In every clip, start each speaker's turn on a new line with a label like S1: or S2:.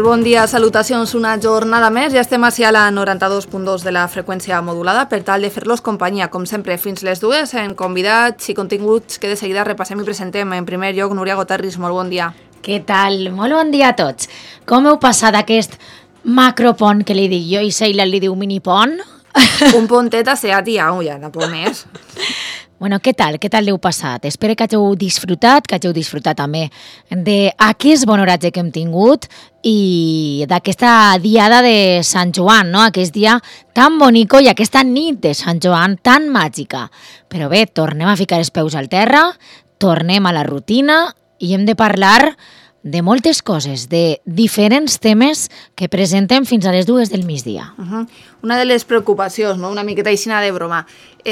S1: Molt bon dia, salutacions, una jornada més. Ja estem ací a la 92.2 de la freqüència modulada per tal de fer-los companyia, com sempre, fins les dues, en convidats i continguts que de seguida repassem i presentem. En primer lloc, Núria Gotarris, molt bon dia.
S2: Què tal? Molt bon dia a tots. Com heu passat aquest macropont que li dic jo i Sheila li diu minipont?
S1: Un pontet a Seat i au, ja, no pot més.
S2: Bueno, què tal? Què tal l'heu passat? Espero que hàgiu disfrutat també d'aquest bon oratge que hem tingut i d'aquesta diada de Sant Joan, no? Aquest dia tan bonico i aquesta nit de Sant Joan tan màgica. Però bé, tornem a ficar els peus al terra, tornem a la rutina i hem de parlar de moltes coses, de diferents temes que presentem fins a les 2 del migdia.
S1: Una de les preocupacions, no? Una miqueta aixina de broma.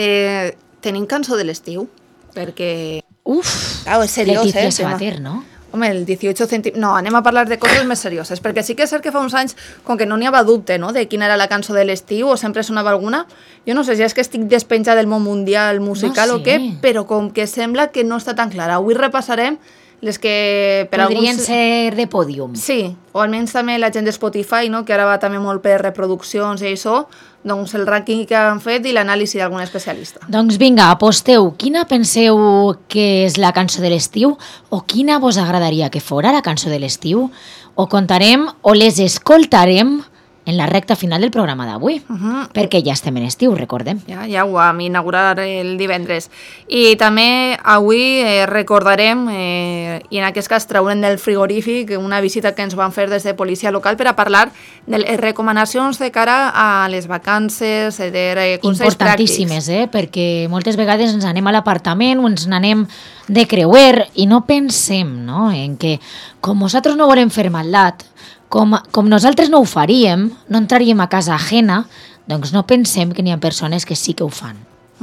S1: Tenim cançó de l'estiu? Perquè...
S2: Claro,
S1: és seriós,
S2: Leticia Sabater, no?
S1: Home, el 18 centímetres... No, anem a parlar de coses més serioses, perquè sí que és cert que fa uns anys, com que no n'hi havia dubte, no?, de quina era la cançó de l'estiu, o sempre sonava alguna. Jo no sé si és que estic despenjada del món mundial musical o què, però com que sembla que no està tan clara. Avui repassarem les que...
S2: Podrien ser de pòdium.
S1: Sí, o almenys també la gent de Spotify, no?, que ara va també molt per reproduccions i això, doncs el rànquing que han fet i l'anàlisi d'algun especialista.
S2: Doncs vinga, aposteu. Quina penseu que és la cançó de l'estiu? O quina vos agradaria que fora la cançó de l'estiu? O contarem o les escoltarem en la recta final del programa d'avui, perquè ja estem en estiu, recordem.
S1: Ja ho vam inaugurar el divendres. I també avui recordarem, i en aquest cas traurem del frigorífic, una visita que ens van fer des de policia local per a parlar de les recomanacions de cara a les vacances, de consells
S2: importantíssimes, perquè moltes vegades ens anem a l'apartament o ens n'anem de creuer i no pensem, no?, en que com nosaltres no volem fer maldat, com nosaltres no ho faríem, no entraríem a casa ajena, doncs no pensem que n'hi ha persones que sí que ho fan.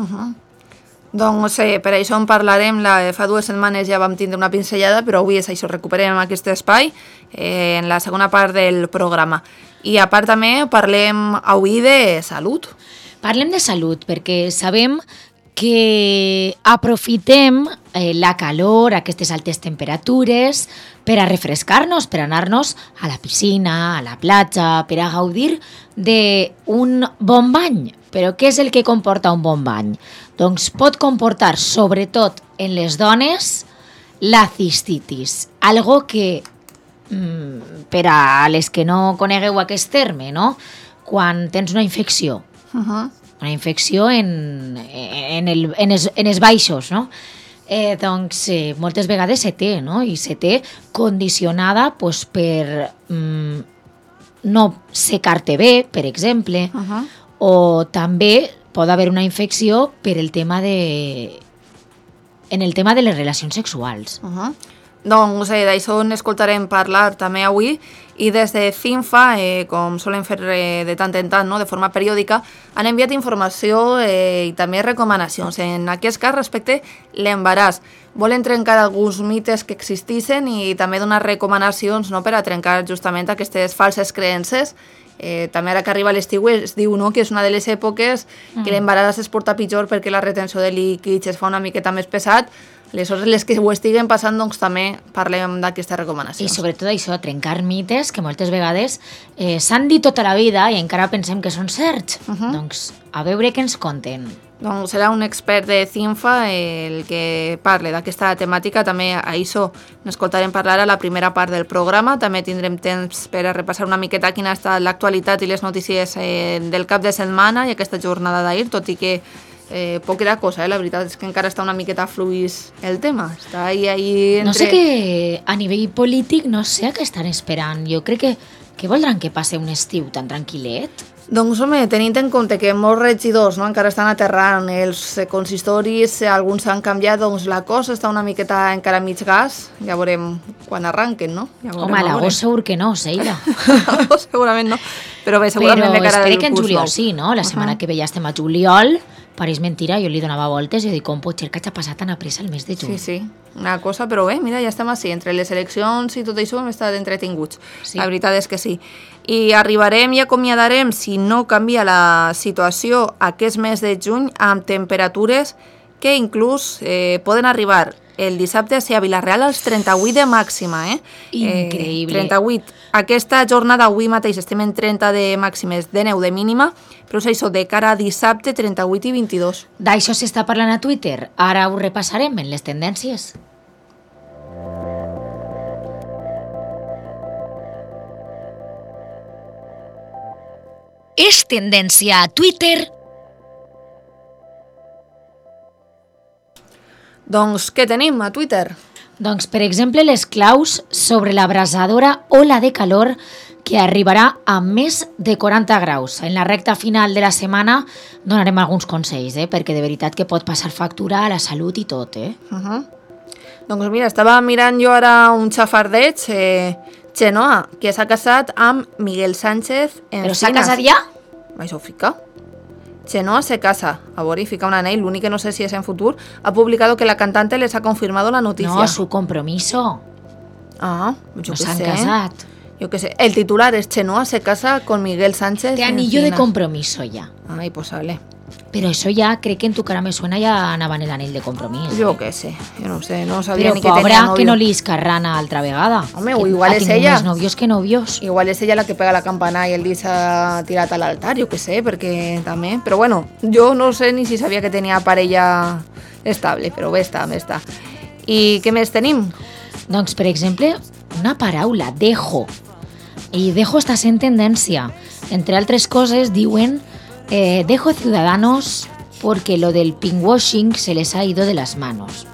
S1: Doncs per això en parlarem. Fa 2 setmanes ja vam tindre una pinzellada, però avui és això, recuperem aquest espai en la segona part del programa. I a part també parlem avui de salut.
S2: Parlem de salut perquè sabem que aprofitem la calor, aquestes altes temperatures, per a refrescar-nos, per a anar-nos a la piscina, a la platja, per a gaudir d'un bon bany. Però què és el que comporta un bon bany? Doncs pot comportar, sobretot en les dones, la cistitis. Algo que, per a les que no conegueu aquest terme, no?, quan tens una infecció, una infecció en els baixos, no?, doncs moltes vegades se té, no?, i se té condicionada per no secar-te bé, per exemple, o també pot haver una infecció per el tema en el tema de les relacions sexuals.
S1: Doncs d'això n'escoltarem parlar també avui i des de CINFA, com solen fer de tant en tant, no?, de forma periòdica, han enviat informació i també recomanacions, en aquest cas respecte l'embaràs. Volen trencar alguns mites que existissin i també donar recomanacions, no?, per a trencar justament aquestes falses creences. També ara que arriba l'estiu es diu, no?, que és una de les èpoques que l'embaràs es porta pitjor perquè la retenció de líquids es fa una miqueta més pesat. Aleshores, les que ho estiguen passant, doncs també parlem d'aquestes recomanacions.
S2: I sobretot això, trencar mites que moltes vegades s'han dit tota la vida i encara pensem que són certs. Doncs a veure què ens conten.
S1: Doncs serà un expert de CINFA el que parli d'aquesta temàtica. També a això n'escoltarem parlar a la primera part del programa. També tindrem temps per a repassar una miqueta quina ha estat l'actualitat i les notícies del cap de setmana i aquesta jornada d'ahir, tot i que poca cosa, la veritat és que encara està una miqueta fluix el tema. Està ahí entre...
S2: No sé que a nivell polític no sé què estan esperant. Jo crec que voldran que passi un estiu tan tranquil·let.
S1: Doncs home, tenint en compte que molts regidors, no, encara estan aterrant, els consistoris, alguns s'han canviat, doncs la cosa està una miqueta encara mig gas. Ja veurem quan arranquen, no? Ja
S2: home, a l'agost segur que no, Sheila.
S1: A l'agost segurament no, però bé, segurament de cara del curs nou. Però espero
S2: que en juliol sí, no? La setmana que ve ja estem a juliol. Pareix mentira, jo li donava voltes i dic, com pot ser que hagi passat tan a pressa el mes de juny?
S1: Sí, una cosa, però bé, mira, ja estem així, entre les eleccions i tot això hem estat entretinguts, la veritat és que sí. I arribarem i acomiadarem, si no canvia la situació, aquest mes de juny amb temperatures que inclús poden arribar el dissabte a ser a Vilareal als 38 de màxima,
S2: Increïble.
S1: 38. Aquesta jornada avui mateix estem en 30 de màximes, de 9 de mínima, però és això, de cara a dissabte 38 i 22.
S2: D'això s'està parlant a Twitter. Ara ho repassarem en les tendències. És tendència a Twitter.
S1: Doncs què tenim a Twitter?
S2: Doncs, per exemple, les claus sobre l'abrasadora ola de calor que arribarà a més de 40 graus. En la recta final de la setmana donarem alguns consells, perquè de veritat que pot passar factura a la salut i tot.
S1: Doncs mira, estava mirant jo ara un xafardeig, Chenoa, que s'ha casat amb Miguel Sánchez Encinas.
S2: Però s'ha casat ja?
S1: Això ho fica. Chenoa se casa. A veure, y fica un anell, l'únic que no sé si es en futur. Ha publicado que la cantante les ha confirmado la noticia.
S2: No, su compromiso.
S1: Ah, yo
S2: No
S1: qué
S2: s'han
S1: sé.
S2: casat.
S1: Yo qué sé. El titular es Chenoa se casa con Miguel Sánchez
S2: Té anillo de
S1: Encinas.
S2: compromiso ja.
S1: Ay, pues sale.
S2: Però això ja, crec que en tu cara me suena ja anaven l'anell de compromís.
S1: Yo qué sé. Yo no sé, no sabía
S2: Però
S1: ni que tenía
S2: pobra,
S1: novio.
S2: que no li escarrana altra vegada.
S1: Home,
S2: Que
S1: igual
S2: ha
S1: és
S2: tingut
S1: ella.
S2: més nòvios que nòvios.
S1: Igual és ella la que pega la campana i el dit s'ha tirat a l'altar, jo què sé, perquè també... Però bueno, jo no sé ni si sabia que tenia parella estable, però bé està, bé està. I què més tenim?
S2: Doncs, per exemple, una paraula, dejo. I dejo està sent tendència. Entre altres coses, diuen dejo Ciudadanos porque lo del pinkwashing se les ha ido de las manos.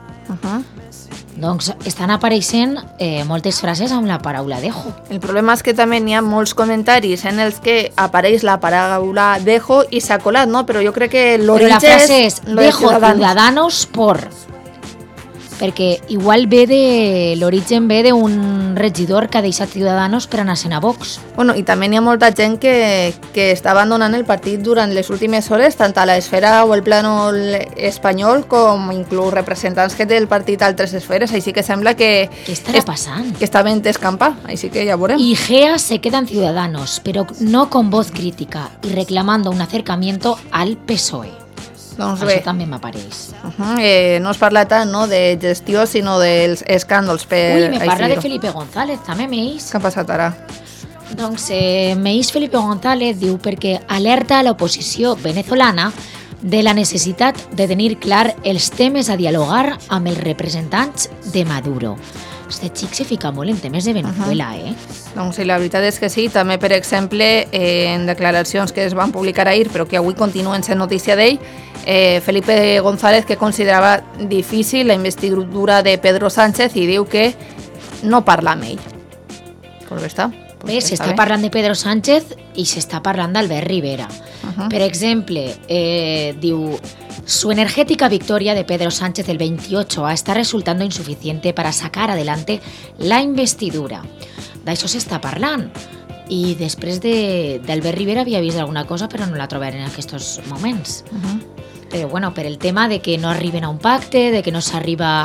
S2: Doncs estan apareixent moltes frases amb la paraula dejo.
S1: El problema és que també n'hi ha molts comentaris en els que apareix la paraula dejo i s'ha colat, no? Però jo crec que
S2: Però
S1: l'origen
S2: la frase és
S1: lo de
S2: dejo Ciudadanos por... Perquè igual l'origen ve d'un regidor que ha deixat Ciudadanos per anar-se'n a Vox.
S1: Bueno, i també n'hi ha molta gent que està abandonant el partit durant les últimes hores, tant a l'esfera o el plànol espanyol com inclús representants que té el partit a altres esferes, així que sembla que...
S2: Què estarà passant?
S1: Que està ben escampar, així que ja veurem.
S2: Y Gea se queda en Ciudadanos, pero no con voz crítica y reclamando un acercamiento al PSOE.
S1: Doncs
S2: Això
S1: bé,
S2: també m'apareix.
S1: no es parla tant no, de gestió, sinó dels escàndols.
S2: Ui, me parla de
S1: dir-ho.
S2: Felipe González, també m'eix.
S1: Què ha passat ara?
S2: Doncs m'eix Felipe González, diu, perquè alerta a l'oposició venezolana de la necessitat de tenir clar els temes a dialogar amb els representants de Maduro. Este xic se fica molt en temes de Venezuela,
S1: Doncs sí, la veritat és que sí. També, per exemple, en declaracions que es van publicar ahir, però que avui continuen sent notícia d'ell, Felipe González, que considerava difícil la investidura de Pedro Sánchez i diu que no parla amb ell. Pues bé està.
S2: Bé, s'està parlant de Pedro Sánchez i s'està parlant d'Albert Rivera. Per exemple, diu, su energética victoria de Pedro Sánchez el 28 está resultando insuficiente para sacar adelante la investidura. D'això s'està parlant. I després d'Albert Rivera havia vist alguna cosa, però no la trobaré en aquests moments. Però bueno, per el tema de que no arriben a un pacte, de que no s'arriba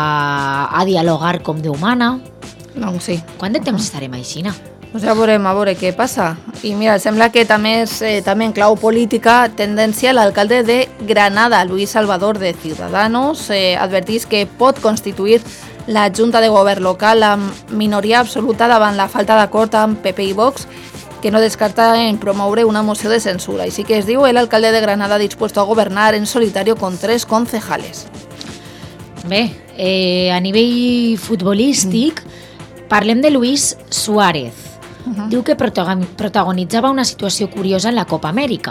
S2: a dialogar com Déu mana.
S1: Doncs sí.
S2: Quant de temps estarem aixina?
S1: Pues ja veurem, a veure què passa. I mira, sembla que també és també en clau política tendència l'alcalde de Granada, Luis Salvador de Ciudadanos, advertís que pot constituir la Junta de Govern local amb minoria absoluta davant la falta d'acord amb PP i Vox, que no descarta en promoure una moció de censura. Així que es diu el alcalde de Granada dispuesto a gobernar en solitario con 3 concejales.
S2: Bé, a nivell futbolístic, parlem de Luis Suárez. Diu que protagonitzava una situació curiosa en la Copa Amèrica.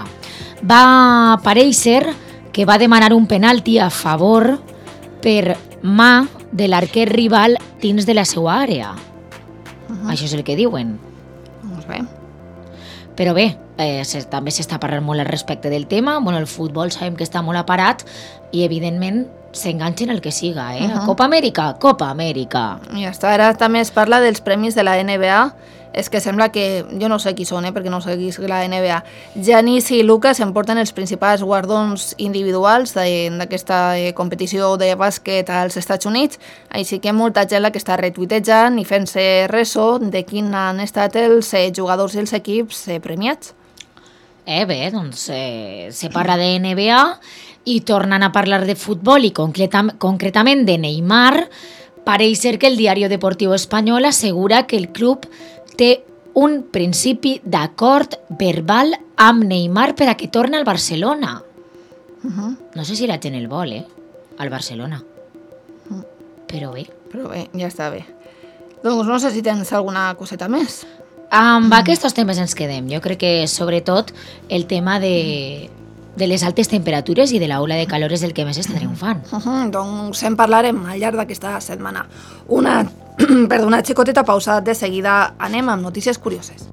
S2: Va aparèixer que va demanar un penalti a favor per mà de l'arquer rival dins de la seva àrea. Això és el que diuen.
S1: Doncs bé.
S2: Però bé, també s'està parlant molt al respecte del tema. Bueno, el futbol sabem que està molt aparat i, evidentment, s'enganxen el que siga. Copa Amèrica, Copa Amèrica.
S1: I ja està. Ara també es parla dels premis de la NBA. És que sembla que, jo no sé qui són, perquè no seguís la NBA. Giannis i Lucas emporten els principals guardons individuals d'aquesta competició de bàsquet als Estats Units, així que molta gent la que està retuitejant i fent-se ressò de quin han estat els jugadors i els equips premiats.
S2: Bé, doncs se parla de NBA I tornant a parlar de futbol i concretament de Neymar, pareix ser que el Diario Deportivo Espanyol assegura que el club té un principi d'acord verbal amb Neymar per a que torni al Barcelona. No sé si la gent el vol, al Barcelona. Però bé.
S1: Però bé, ja està bé. Doncs no sé si tens alguna coseta més.
S2: Amb aquests temes ens quedem. Jo crec que, sobretot, el tema de les altes temperatures i de la ola de calor és el que més està triomfant.
S1: Doncs en parlarem al llarg d'aquesta setmana. Una xicoteta pausa. De seguida anem amb notícies curioses.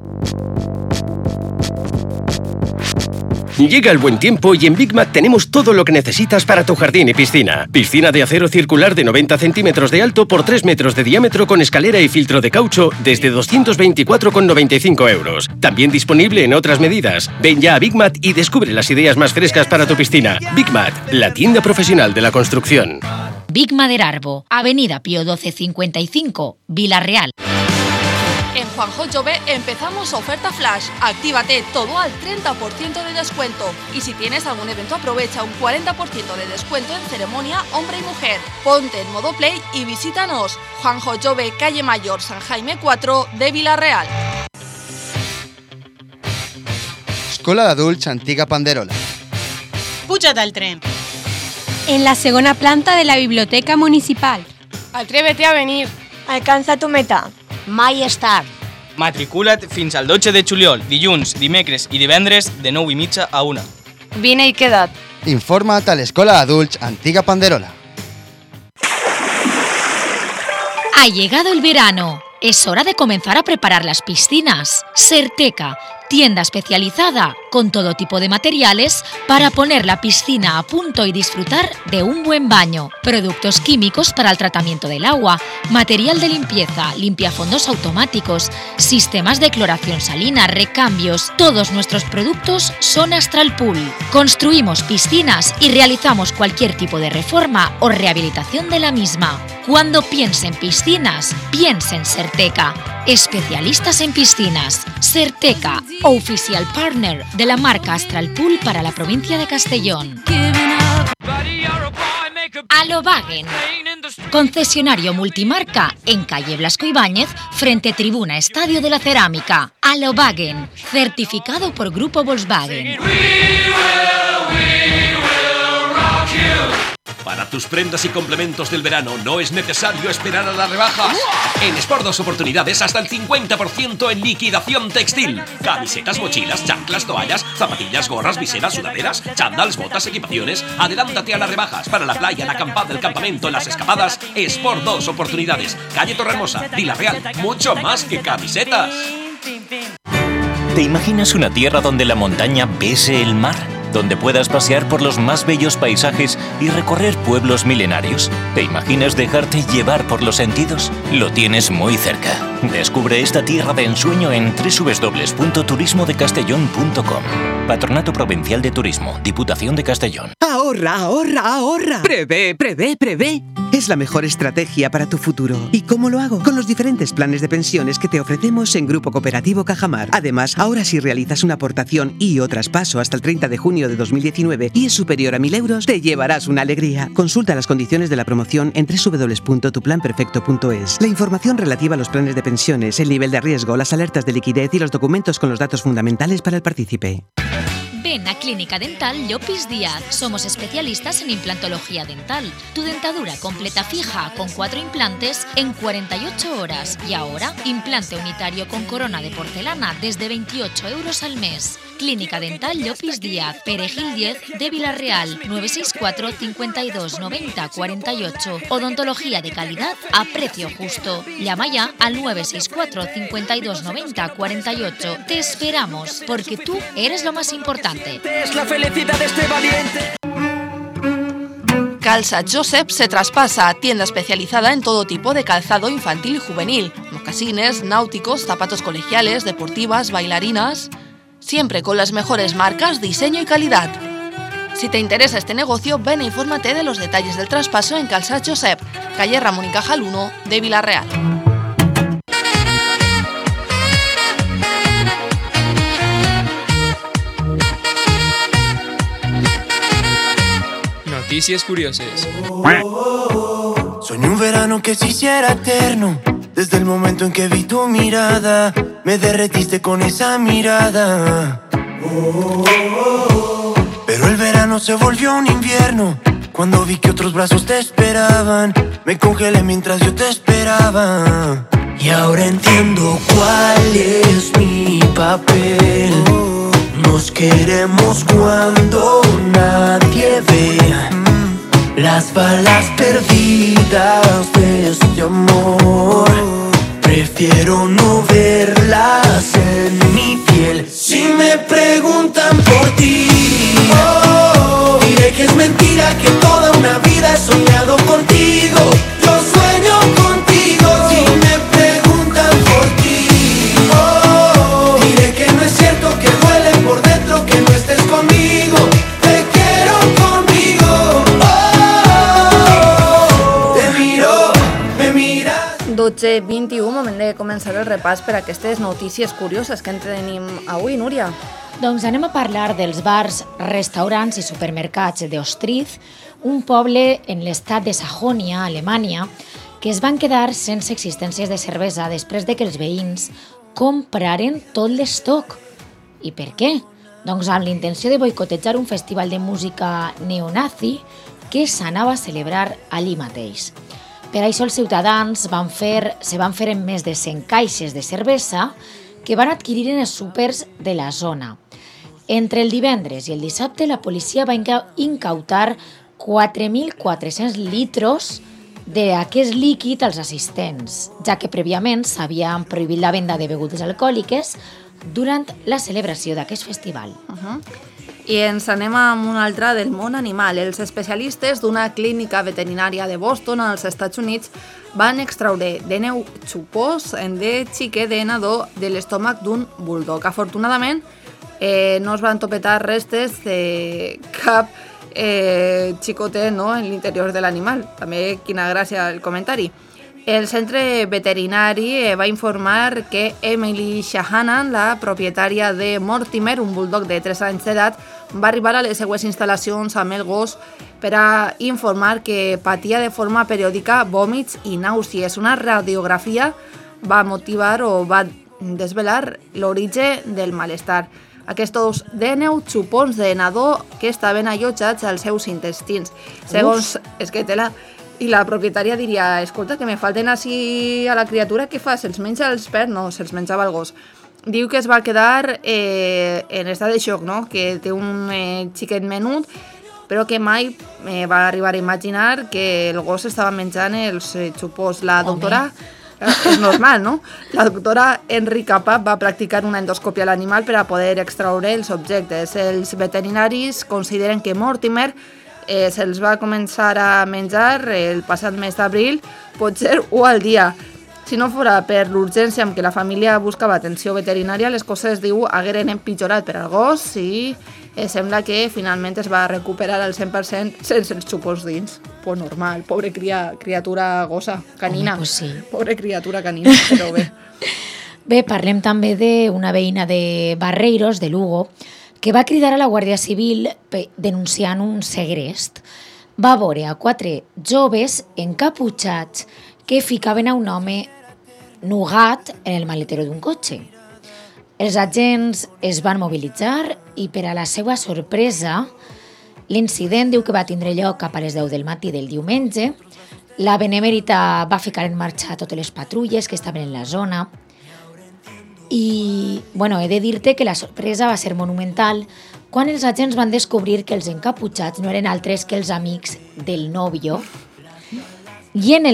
S3: Llega el buen tiempo y en Big Mac tenemos todo lo que necesitas para tu jardín y piscina. Piscina de acero circular de 90 centímetros de alto por 3 metros de diámetro con escalera y filtro de caucho desde 224,95 euros. También disponible en otras medidas. Ven ya a Big Mac y descubre las ideas más frescas para tu piscina. Big Mac, la tienda profesional de la construcción.
S2: Big Maderarbo, Avenida Pío 1255, Vila-real.
S1: En Juanjo Jove empezamos oferta flash. Actívate todo al 30% de descuento. Y si tienes algún evento, aprovecha un 40% de descuento en ceremonia hombre y mujer. Ponte en modo play y visítanos. Juanjo Jove, calle Mayor, San Jaime 4 de Vila-real.
S4: Escola d'Adults Antiga Panderola.
S5: Puja't al tren.
S6: En la segona planta de la Biblioteca Municipal.
S7: Atrévete a venir.
S6: Alcanza tu meta.
S8: Mai és tard.
S5: Matricula't fins al 12 de juliol, dilluns, dimecres i divendres de 9:30 a 1.
S7: Vine y queda't.
S4: Informa't a l'Escola d'Adults Antiga Panderola.
S2: Ha llegado el verano. Es hora de comenzar a preparar las piscinas. Serteca, tienda especializada con todo tipo de materiales para poner la piscina a punto y disfrutar de un buen baño. Productos químicos para el tratamiento del agua, material de limpieza, limpiafondos automáticos, sistemas de cloración salina, recambios. Todos nuestros productos son Astral Pool. Construimos piscinas y realizamos cualquier tipo de reforma o rehabilitación de la misma. Cuando piense en piscinas, piense en Serteca. Especialistas en piscinas. Serteca, oficial partner de la marca Astral Pool para la provincia de Castellón. Alobagen, concesionario multimarca en calle Blasco Ibáñez, frente Tribuna Estadio de la Cerámica. Alobagen, certificado por Grupo Volkswagen.
S9: Para tus prendas y complementos del verano no es necesario esperar a las rebajas. En Sport 2 Oportunidades hasta el 50% en liquidación textil. Camisetas, mochilas, chanclas, toallas, zapatillas, gorras, viseras, sudaderas, chándals, botas, equipaciones. Adelántate a las rebajas para la playa, la acampada, el campamento, las escapadas. Sport 2 Oportunidades. Calle Torrehermosa, Vila-real. Mucho más que camisetas.
S10: ¿Te imaginas una tierra donde la montaña bese el mar? ¿Donde puedas pasear por los más bellos paisajes y recorrer pueblos milenarios? ¿Te imaginas dejarte llevar por los sentidos? Lo tienes muy cerca. Descubre esta tierra de ensueño en www.turismodecastellón.com. Patronato Provincial de Turismo, Diputación de Castellón.
S11: Ahorra, ahorra, ahorra. Prevé, prevé, prevé. Es la mejor estrategia para tu futuro. ¿Y cómo lo hago? Con los diferentes planes de pensiones que te ofrecemos en Grupo Cooperativo Cajamar. Además, ahora si realizas una aportación y o traspaso hasta el 30 de junio de 2019 y es superior a 1.000 euros, te llevarás una alegría. Consulta las condiciones de la promoción en www.tuplanperfecto.es. La información relativa a los planes de pensiones, el nivel de riesgo, las alertas de liquidez y los documentos con los datos fundamentales para el partícipe.
S2: Ven a Clínica Dental Llopis Díaz. Somos especialistas en implantología dental. Tu dentadura completa fija con 4 implantes en 48 horas. Y ahora, implante unitario con corona de porcelana desde 28 euros al mes. Clínica Dental Llopis Díaz, Perejil 10 de Vila-real, 964 52 90 48. Odontología de calidad a precio justo. Llama ya al 964 52 90 48. Te esperamos, porque tú eres lo más importante.
S11: Es la felicidad de este valiente.
S1: Calzat Josep se traspasa a tienda especializada en todo tipo de calzado infantil y juvenil, mocasines, náuticos, zapatos colegiales, deportivas, bailarinas, siempre con las mejores marcas, diseño y calidad. Si te interesa este negocio, ven e infórmate de los detalles del traspaso en Calzat Josep, calle Ramón y Cajal 1 de Vila-real.
S5: Noticias curiosas.
S8: Soñé un verano que se hiciera eterno. Desde el momento en que vi tu mirada, me derretiste con esa mirada. Pero el verano se volvió un invierno. Cuando vi que otros brazos te esperaban, me congelé mientras yo te esperaba. Y ahora entiendo cuál es mi papel. Nos queremos cuando nadie ve las balas perdidas de este amor. Prefiero no verlas en mi piel. Si me preguntan por ti, diré que es mentira, que toda una vida he soñado contigo. Yo sueño contigo. Si me preguntan por ti, diré que no es cierto, que duele por dentro que no estés conmigo. Te quiero conmigo. Te miro, me miras.
S1: 12:21, moment de començar el repàs per aquestes notícies curioses que en tenim avui, Núria.
S2: Doncs anem a parlar dels bars, restaurants i supermercats d'Ostriz, un poble en l'estat de Sajònia, Alemanya, que es van quedar sense existències de cervesa després de que els veïns compraren tot l'estoc. I per què? Doncs amb la intenció de boicotejar un festival de música neonazi que s'anava a celebrar allí mateix. Per això els ciutadans se van fer en més de 100 caixes de cervesa que van adquirir en els súpers de la zona. Entre el divendres i el dissabte, la policia va incautar 4.400 litros d'aquest líquid als assistents, ja que prèviament s'havien prohibit la venda de begudes alcohòliques durant la celebració d'aquest festival.
S1: I ens anem amb una altra del món animal. Els especialistes d'una clínica veterinària de Boston, als Estats Units, van extraure DNA xupós de xiquet de nadó de l'estómac d'un bulldog. Afortunadament, no es van topetar restes de cap xicotet, no?, en l'interior de l'animal. També quina gràcia el comentari. El centre veterinari va informar que Emily Shahanan, la propietària de Mortimer, un bulldog de 3 anys d'edat, va arribar a les seues instal·lacions amb el gos per a informar que patia de forma periòdica vòmits i nàusees. Una radiografia va motivar o va desvelar l'origen del malestar. Aquests 19 xupons de nadó que estaven allotjats als seus intestins. Segons Esquetela, i la propietària diria, escolta, que me falten així a la criatura, què fa? Se'ls menja els pets? No, se'ls menjava el gos. Diu que es va quedar en estat de xoc, no?, que té un xiquet menut, però que mai va arribar a imaginar que el gos estava menjant els xupons. La doctora... És normal, no? La doctora Enrica Papp va practicar una endoscòpia a l'animal per a poder extraure els objectes. Els veterinaris consideren que Mortimer se'ls va començar a menjar el passat mes d'abril, potser 1 al dia. Si no fora per l'urgència amb què la família buscava atenció veterinària, les coses, diu, hagueren empitjorat per al gos i sembla que finalment es va recuperar al 100% sense els xupons dins. Pues normal, pobre criatura gossa, canina.
S2: Home, pues sí.
S1: Pobre criatura canina, però bé.
S2: Bé, parlem també d'una veïna de Barreiros, de Lugo, que va cridar a la Guàrdia Civil denunciant un segrest. Va veure a 4 joves encaputxats que ficaven a un home nugat en el maletero d'un cotxe. Els agents es van mobilitzar i, per a la seva sorpresa, l'incident diu que va tindre lloc cap a les 10 del matí del diumenge. La Benemèrita va ficar en marxa totes les patrulles que estaven en la zona. I, he de dir-te que la sorpresa va ser monumental quan els agents van descobrir que els encaputxats no eren altres que els amics del novio. I en el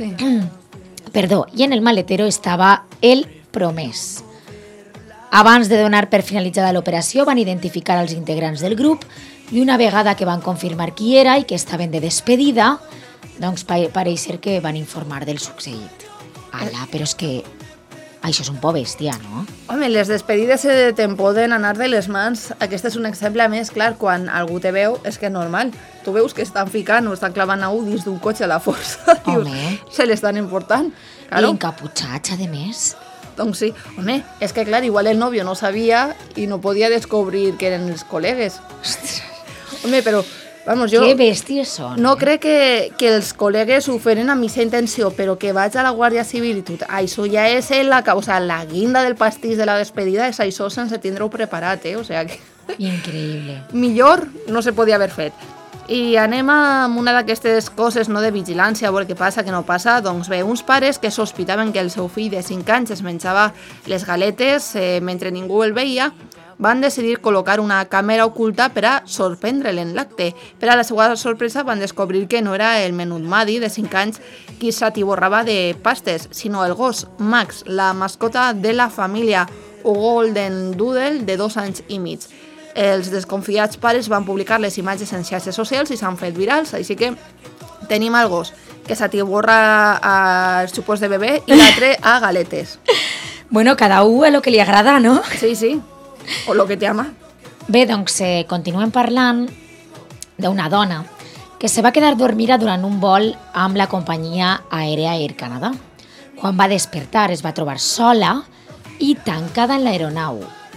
S2: maletero estava el promès. Abans de donar per finalitzada l'operació, van identificar els integrants del grup i una vegada que van confirmar qui era i que estaven de despedida, doncs pareix ser que van informar del succeït. Ala, però és que això és un por bèstia, no?
S1: Home, les despedides te'n poden anar de les mans. Aquest és un exemple més clar. Quan algú te veu, és que és normal. Tu veus que estan ficant o estan clavant a un dins d'un cotxe a la força. Dius, se l'estan important.
S2: Claro. I encaputxats, a més.
S1: Doncs sí. Home, és que clar, igual el novio no sabia i no podia descobrir que eren els col·legues. Home, però Vamos, jo
S2: Que bèsties són.
S1: no crec que els col·legues ho feren amb aquesta intenció, però que vaig a la Guàrdia Civil i tot, això ja és la causa, la guinda del pastís de la despedida, és això sense tindre-ho preparat, O sea que...
S2: Increïble.
S1: Millor no se podia haver fet. I anem amb una d'aquestes coses no de vigilància, a veure què passa, què no passa. Doncs bé, uns pares que sospitaven que el seu fill de 5 anys es menjava les galetes mentre ningú el veia, van decidir col·locar una càmera oculta per a sorprendre'l en l'acte. Per a la seva sorpresa van descobrir que no era el menut Madi, de 5 anys, qui s'atiborrava de pastes, sinó el gos Max, la mascota de la família, un Golden Doodle de 2 anys i mig. Els desconfiats pares van publicar les imatges en xarxes socials i s'han fet virals, així que tenim el gos que s'atiborra als xupos de bebè i l'altre a galetes.
S2: Bueno, cada un a lo que li agrada, no?
S1: Sí, sí, o lo que te ama.
S2: Bé, doncs continuem parlant d'una dona que se va quedar dormida durant un vol amb la companyia aèria Air Canada. Quan va despertar es va trobar sola i tancada en l'aeronau.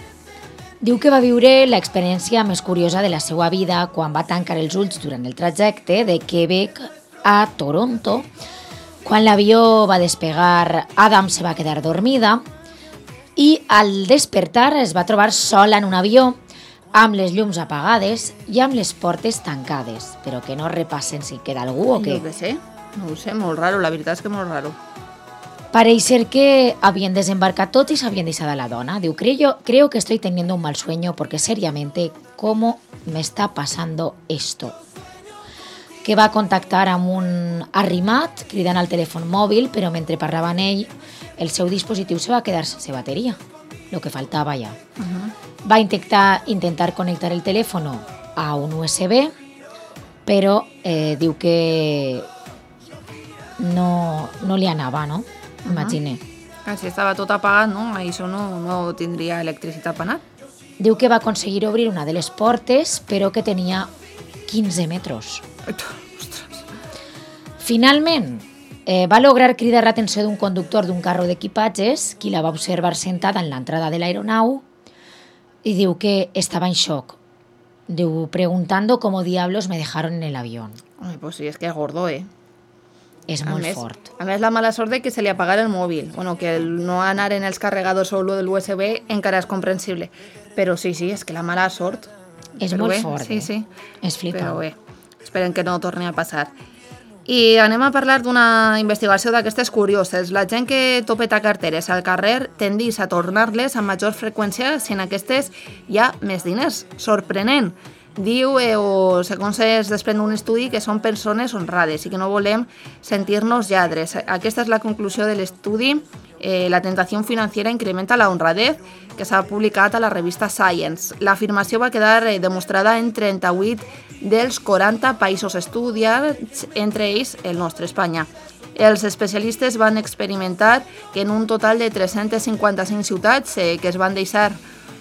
S2: Diu que va viure l'experiència més curiosa de la seva vida quan va tancar els ulls durant el trajecte de Quebec a Toronto. Quan l'avió va despegar, Adam se va quedar dormida i al despertar es va trobar sola en un avió amb les llums apagades i amb les portes tancades. Però que no repassen si queda algú o què.
S1: No ho sé, molt raro, la veritat és que molt raro.
S2: Pareix ser que havien desembarcat tot y se habían deixat a la dona. Diu, creo que estoy teniendo un mal sueño porque seriamente, ¿cómo me está pasando esto? Que va contactar amb un arrimat cridant al telèfon mòbil, però mentre parlava amb ell, el seu dispositiu se va quedar sense bateria, el que faltava ja. Va intentar connectar el telèfon a un USB, però diu que no li anava, no? Imagine.
S1: Si estava tot apagat, no? Això no tindria electricitat per anar.
S2: Diu que va aconseguir obrir una de les portes, però que tenia 15 metres. Finalment, va lograr cridar l'atenció d'un conductor d'un carro d'equipatges, qui la va observar sentada en l'entrada de l'aeronau, i diu que estava en shock. Diu, preguntando cómo diablos me dejaron en el avión.
S1: Pues sí, és que és gordo,
S2: És molt fort.
S1: A més, la mala sort de que se li apagara el mòbil. Bueno, que no anar en els carregadors o lo del USB encara és comprensible. Però sí, és que la mala sort...
S2: És molt fort,
S1: Sí.
S2: És flipant.
S1: Però bé, esperem que no torni a passar. I anem a parlar d'una investigació d'aquestes curioses. La gent que topeta carteres al carrer tendís a tornar-les amb major freqüència si en aquestes hi ha més diners. Sorprenent. Diu, o segons es desprèn d'un estudi, que són persones honrades i que no volem sentir-nos lladres. Aquesta és la conclusió de l'estudi. La tentació financiera incrementa la honradez, que s'ha publicat a la revista Science. L'afirmació va quedar demostrada en 38 dels 40 països estudiats, entre ells el nostre, Espanya. Els especialistes van experimentar que en un total de 355 ciutats que es van deixar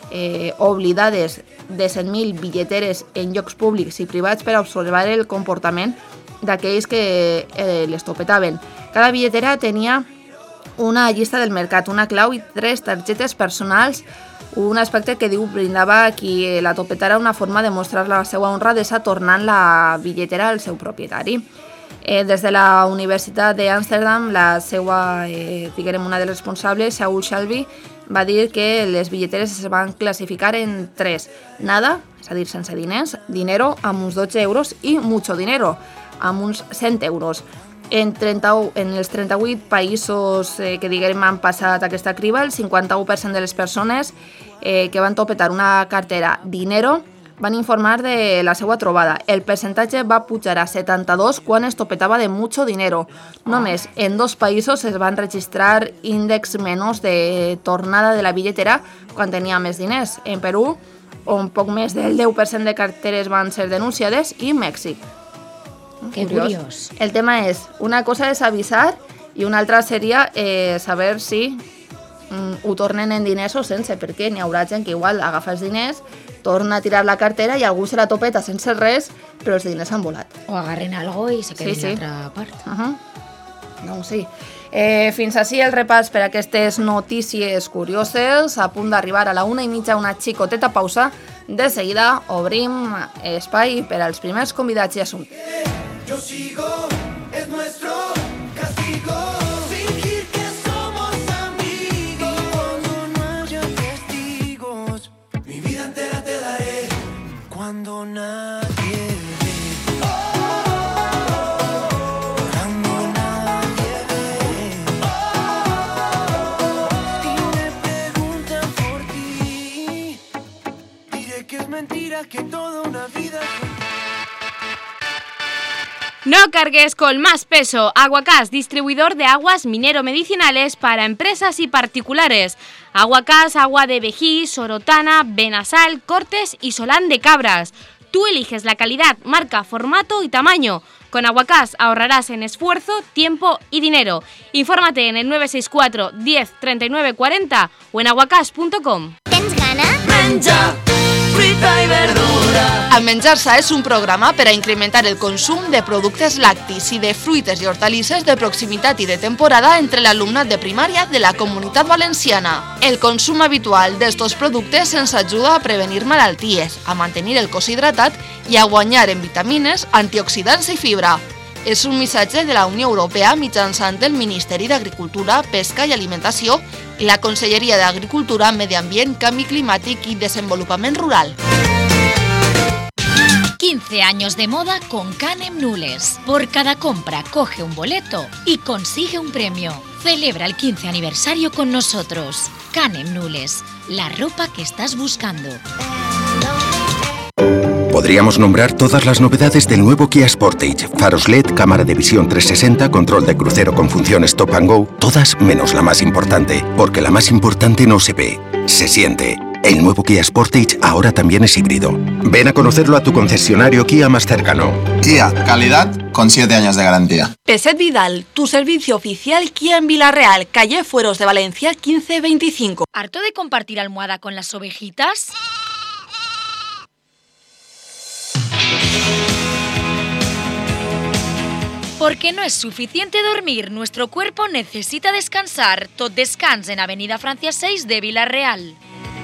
S1: oblidades de 100.000 billeteres en llocs públics i privats per observar el comportament d'aquells que les topetaven. Cada billetera tenia una llista del mercat, una clau i 3 targetes personals, un aspecte que diu brindava a qui la topetara una forma de mostrar la seva honradesa tornant la billetera al seu propietari. Des de la Universitat d'Amsterdam, la seva, diguem, una de les responsables, Saul Shelby, va dir que les billeteres es van classificar en 3. Nada, és a dir, sense diners, dinero amb uns 12 euros i mucho dinero, amb uns 100 euros. En els 38 països que diguem han passat aquesta criba, el 51% de les persones que van topetar una cartera dinero van informar de la seva trobada. El percentatge va pujar a 72 quan es topetava de mucho dinero. Només en 2 països es van registrar índexs menys de tornada de la billetera quan tenia més diners. En Perú, on poc més del 10% de carteres van ser denunciades, i Mèxic.
S2: Que curiós.
S1: El tema és, una cosa és avisar i una altra seria saber si ho tornen en diners o sense, perquè n'hi haurà gent que igual agafa els diners, torna a tirar la cartera i algú se la topeta sense res, però els diners han volat.
S2: O agarren algo i se queden en l'altra part.
S1: Doncs sí. Fins així el repàs per aquestes notícies curioses. A punt d'arribar a la 1:30 una xicoteta pausa. De seguida obrim espai per als primers convidats i assumptes.
S8: Yo sigo, es nuestro castigo. Fingir que somos amigos cuando no haya testigos. Mi vida entera te daré cuando nadie ve. Cuando nadie ve. Y me preguntan por ti. Diré que es mentira, que toda una vida.
S7: No cargues con más peso. Aguacás, distribuidor de aguas minero-medicinales para empresas y particulares. Aguacás, agua de vejí, sorotana, Benasal, Cortes y Solán de Cabras. Tú eliges la calidad, marca, formato y tamaño. Con Aguacás ahorrarás en esfuerzo, tiempo y dinero. Infórmate en el 964 10 39 40 o en aguacás.com.
S12: Tens gana?
S8: Menja, fruita i verdura.
S1: El Menjar-se és un programa per a incrementar el consum de productes lactis i de fruites i hortalisses de proximitat i de temporada entre l'alumnat de primària de la Comunitat Valenciana. El consum habitual d'estos productes ens ajuda a prevenir malalties, a mantenir el cos hidratat i a guanyar en vitamines, antioxidants i fibra. És un missatge de la Unió Europea mitjançant el Ministeri d'Agricultura, Pesca i Alimentació y la Conselleria de Agricultura, Medio Ambiente, Cambio Climático y Desenvolupament Rural.
S2: 15 años de moda con Canem Nules. Por cada compra coge un boleto y consigue un premio. Celebra el 15 aniversario con nosotros. Canem Nules, la ropa que estás buscando.
S13: Podríamos nombrar todas las novedades del nuevo Kia Sportage. Faros LED, cámara de visión 360, control de crucero con funciones Stop and Go. Todas menos la más importante, porque la más importante no se ve, se siente. El nuevo Kia Sportage ahora también es híbrido. Ven a conocerlo a tu concesionario Kia más cercano.
S14: Kia, calidad con 7 años de garantía.
S1: Peset Vidal, tu servicio oficial Kia en Villarreal, calle Fueros de Valencia 1525.
S2: ¿Harto de compartir almohada con las ovejitas? Porque no es suficiente dormir, nuestro cuerpo necesita descansar. Tot Descans en Avenida Francia 6 de Villarreal.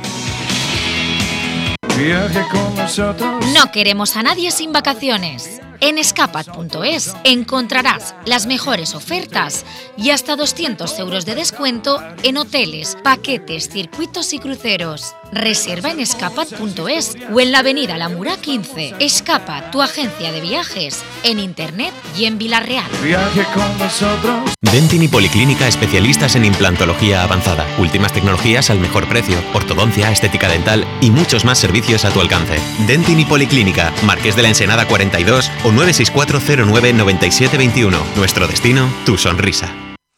S15: Viaje con nosotros.
S2: No queremos a nadie sin vacaciones. En escapat.es encontrarás las mejores ofertas y hasta 200 euros de descuento en hoteles, paquetes, circuitos y cruceros. Reserva en escapat.es o en la avenida La Mura 15. Escapat, tu agencia de viajes, en internet y en Villarreal.
S15: Viaje con nosotros.
S16: Dentin y Policlínica, especialistas en implantología avanzada. Últimas tecnologías al mejor precio, ortodoncia, estética dental y muchos más servicios a tu alcance. Dentin y Policlínica, Marqués de la Ensenada 42 o 964099721. Nuestro destino, tu sonrisa.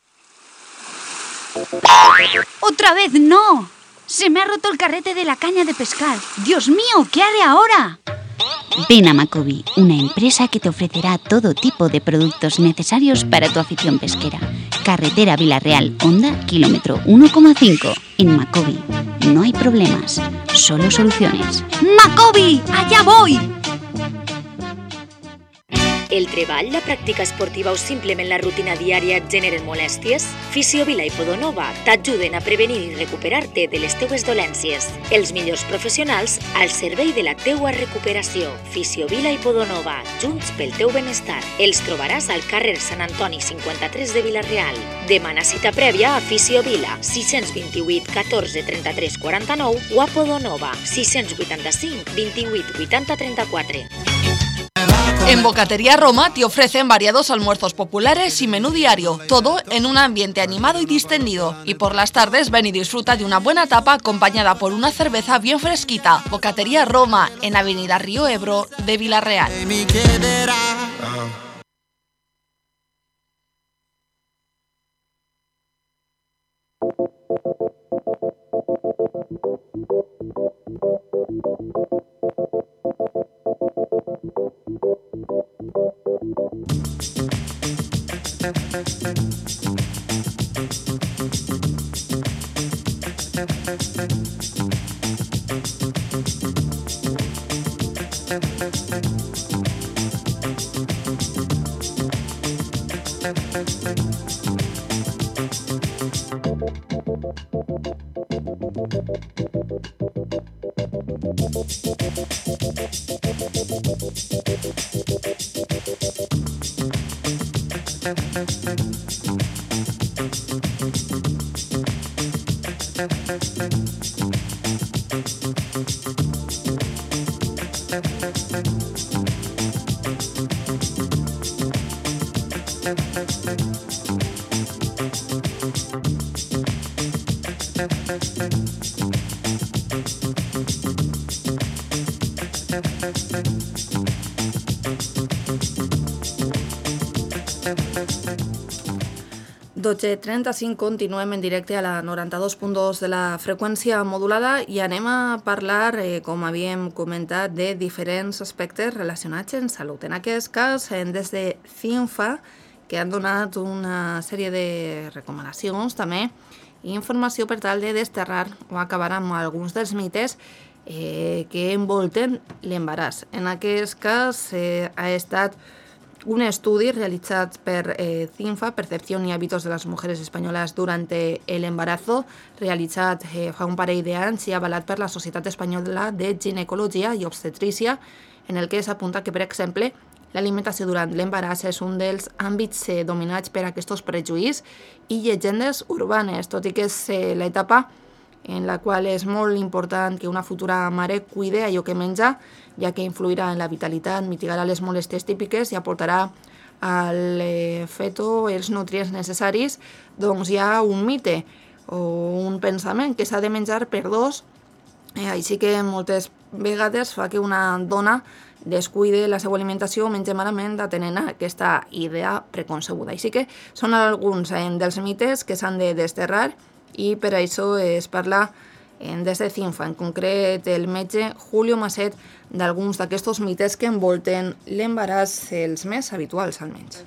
S17: ¡Otra vez no! ¡Se me ha roto el carrete de la caña de pescar! ¡Dios mío! ¿Qué haré ahora?
S18: Ven a Macobi, una empresa que te ofrecerá todo tipo de productos necesarios para tu afición pesquera. Carretera Villarreal, Honda, kilómetro 1,5. En Macobi no hay problemas, solo soluciones.
S17: ¡Macobi! ¡Allá voy!
S19: El treball, la pràctica esportiva o simplement la rutina diària et generen molèsties? Fisiovila i Podonova t'ajuden a prevenir i recuperar-te de les teues dolències. Els millors professionals al servei de la teua recuperació. Fisiovila i Podonova, junts pel teu benestar. Els trobaràs al carrer Sant Antoni 53 de Vila-real. Demana cita prèvia a Fisiovila 628 14 33 49 o a Podonova 685 28 80 34.
S1: En Bocatería Roma te ofrecen variados almuerzos populares y menú diario, todo en un ambiente animado y distendido. Y por las tardes ven y disfruta de una buena tapa acompañada por una cerveza bien fresquita. Bocatería Roma, en Avenida Río Ebro de Vila-real. .35, continuem en directe a la 92.2 de la freqüència modulada i anem a parlar, com havíem comentat, de diferents aspectes relacionats en salut. En aquest cas, des de CINFA, que han donat una sèrie de recomanacions també i informació per tal de desterrar o acabar amb alguns dels mites que envolten l'embaràs. En aquest cas ha estat un estudi realitzat per CINFA, Percepción y Hábitos de las Mujeres Españolas durante el Embarazo, realitzat fa un parell d'anys i avalat per la Societat Espanyola de Ginecologia i Obstetrícia, en el que s'apunta que, per exemple, l'alimentació durant l'embaràs és un dels àmbits dominats per aquests prejuïts i llegendes urbanes, tot i que és l'etapa en la qual és molt important que una futura mare cuide allò que menja, ja que influirà en la vitalitat, mitigarà les molèsties típiques i aportarà al feto els nutrients necessaris. Doncs hi ha un mite o un pensament que s'ha de menjar per dos, així que moltes vegades fa que una dona descuide la seva alimentació o menja malament atenent a aquesta idea preconcebuda. Així que són alguns dels mites que s'han de desterrar i per això es parla des de CINFA, en concret el metge Julio Maset, d'alguns d'aquests mites que envolten l'embaràs, els més habituals almenys.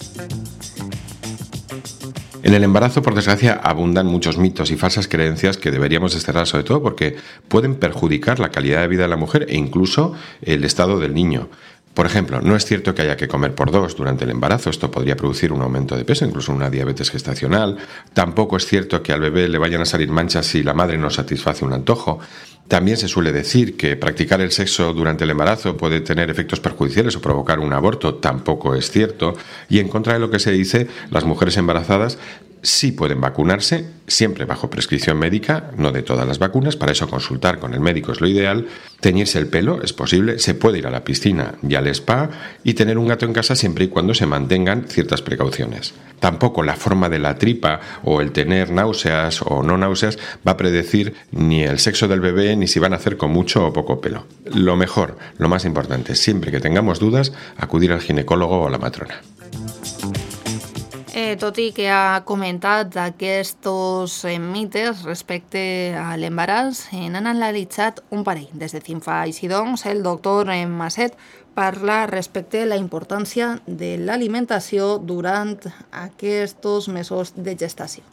S12: En el embarazo, por desgracia, abundan muchos mitos y falsas creencias que deberíamos desterrar, sobre todo porque pueden perjudicar la calidad de vida de la mujer e incluso el estado del niño. Por ejemplo, no es cierto que haya que comer por dos durante el embarazo, esto podría producir un aumento de peso, incluso una diabetes gestacional. Tampoco es cierto que al bebé le vayan a salir manchas si la madre no satisface un antojo. También se suele decir que practicar el sexo durante el embarazo puede tener efectos perjudiciales o provocar un aborto, tampoco es cierto. Y en contra de lo que se dice, las mujeres embarazadas sí pueden vacunarse, siempre bajo prescripción médica, no de todas las vacunas, para eso consultar con el médico es lo ideal. Teñirse el pelo es posible, se puede ir a la piscina y al spa y tener un gato en casa siempre y cuando se mantengan ciertas precauciones. Tampoco la forma de la tripa o el tener náuseas o no náuseas va a predecir ni el sexo del bebé ni si van a hacer con mucho o poco pelo. Lo mejor, lo más importante, siempre que tengamos dudas, acudir al ginecólogo o a la matrona.
S1: Tot i que ha comentat aquests mites respecte a l'embaràs, n'han analitzat un parell. Des de CINFA, així doncs, el doctor Maset parla respecte a la importància de l'alimentació durant aquests mesos de gestació.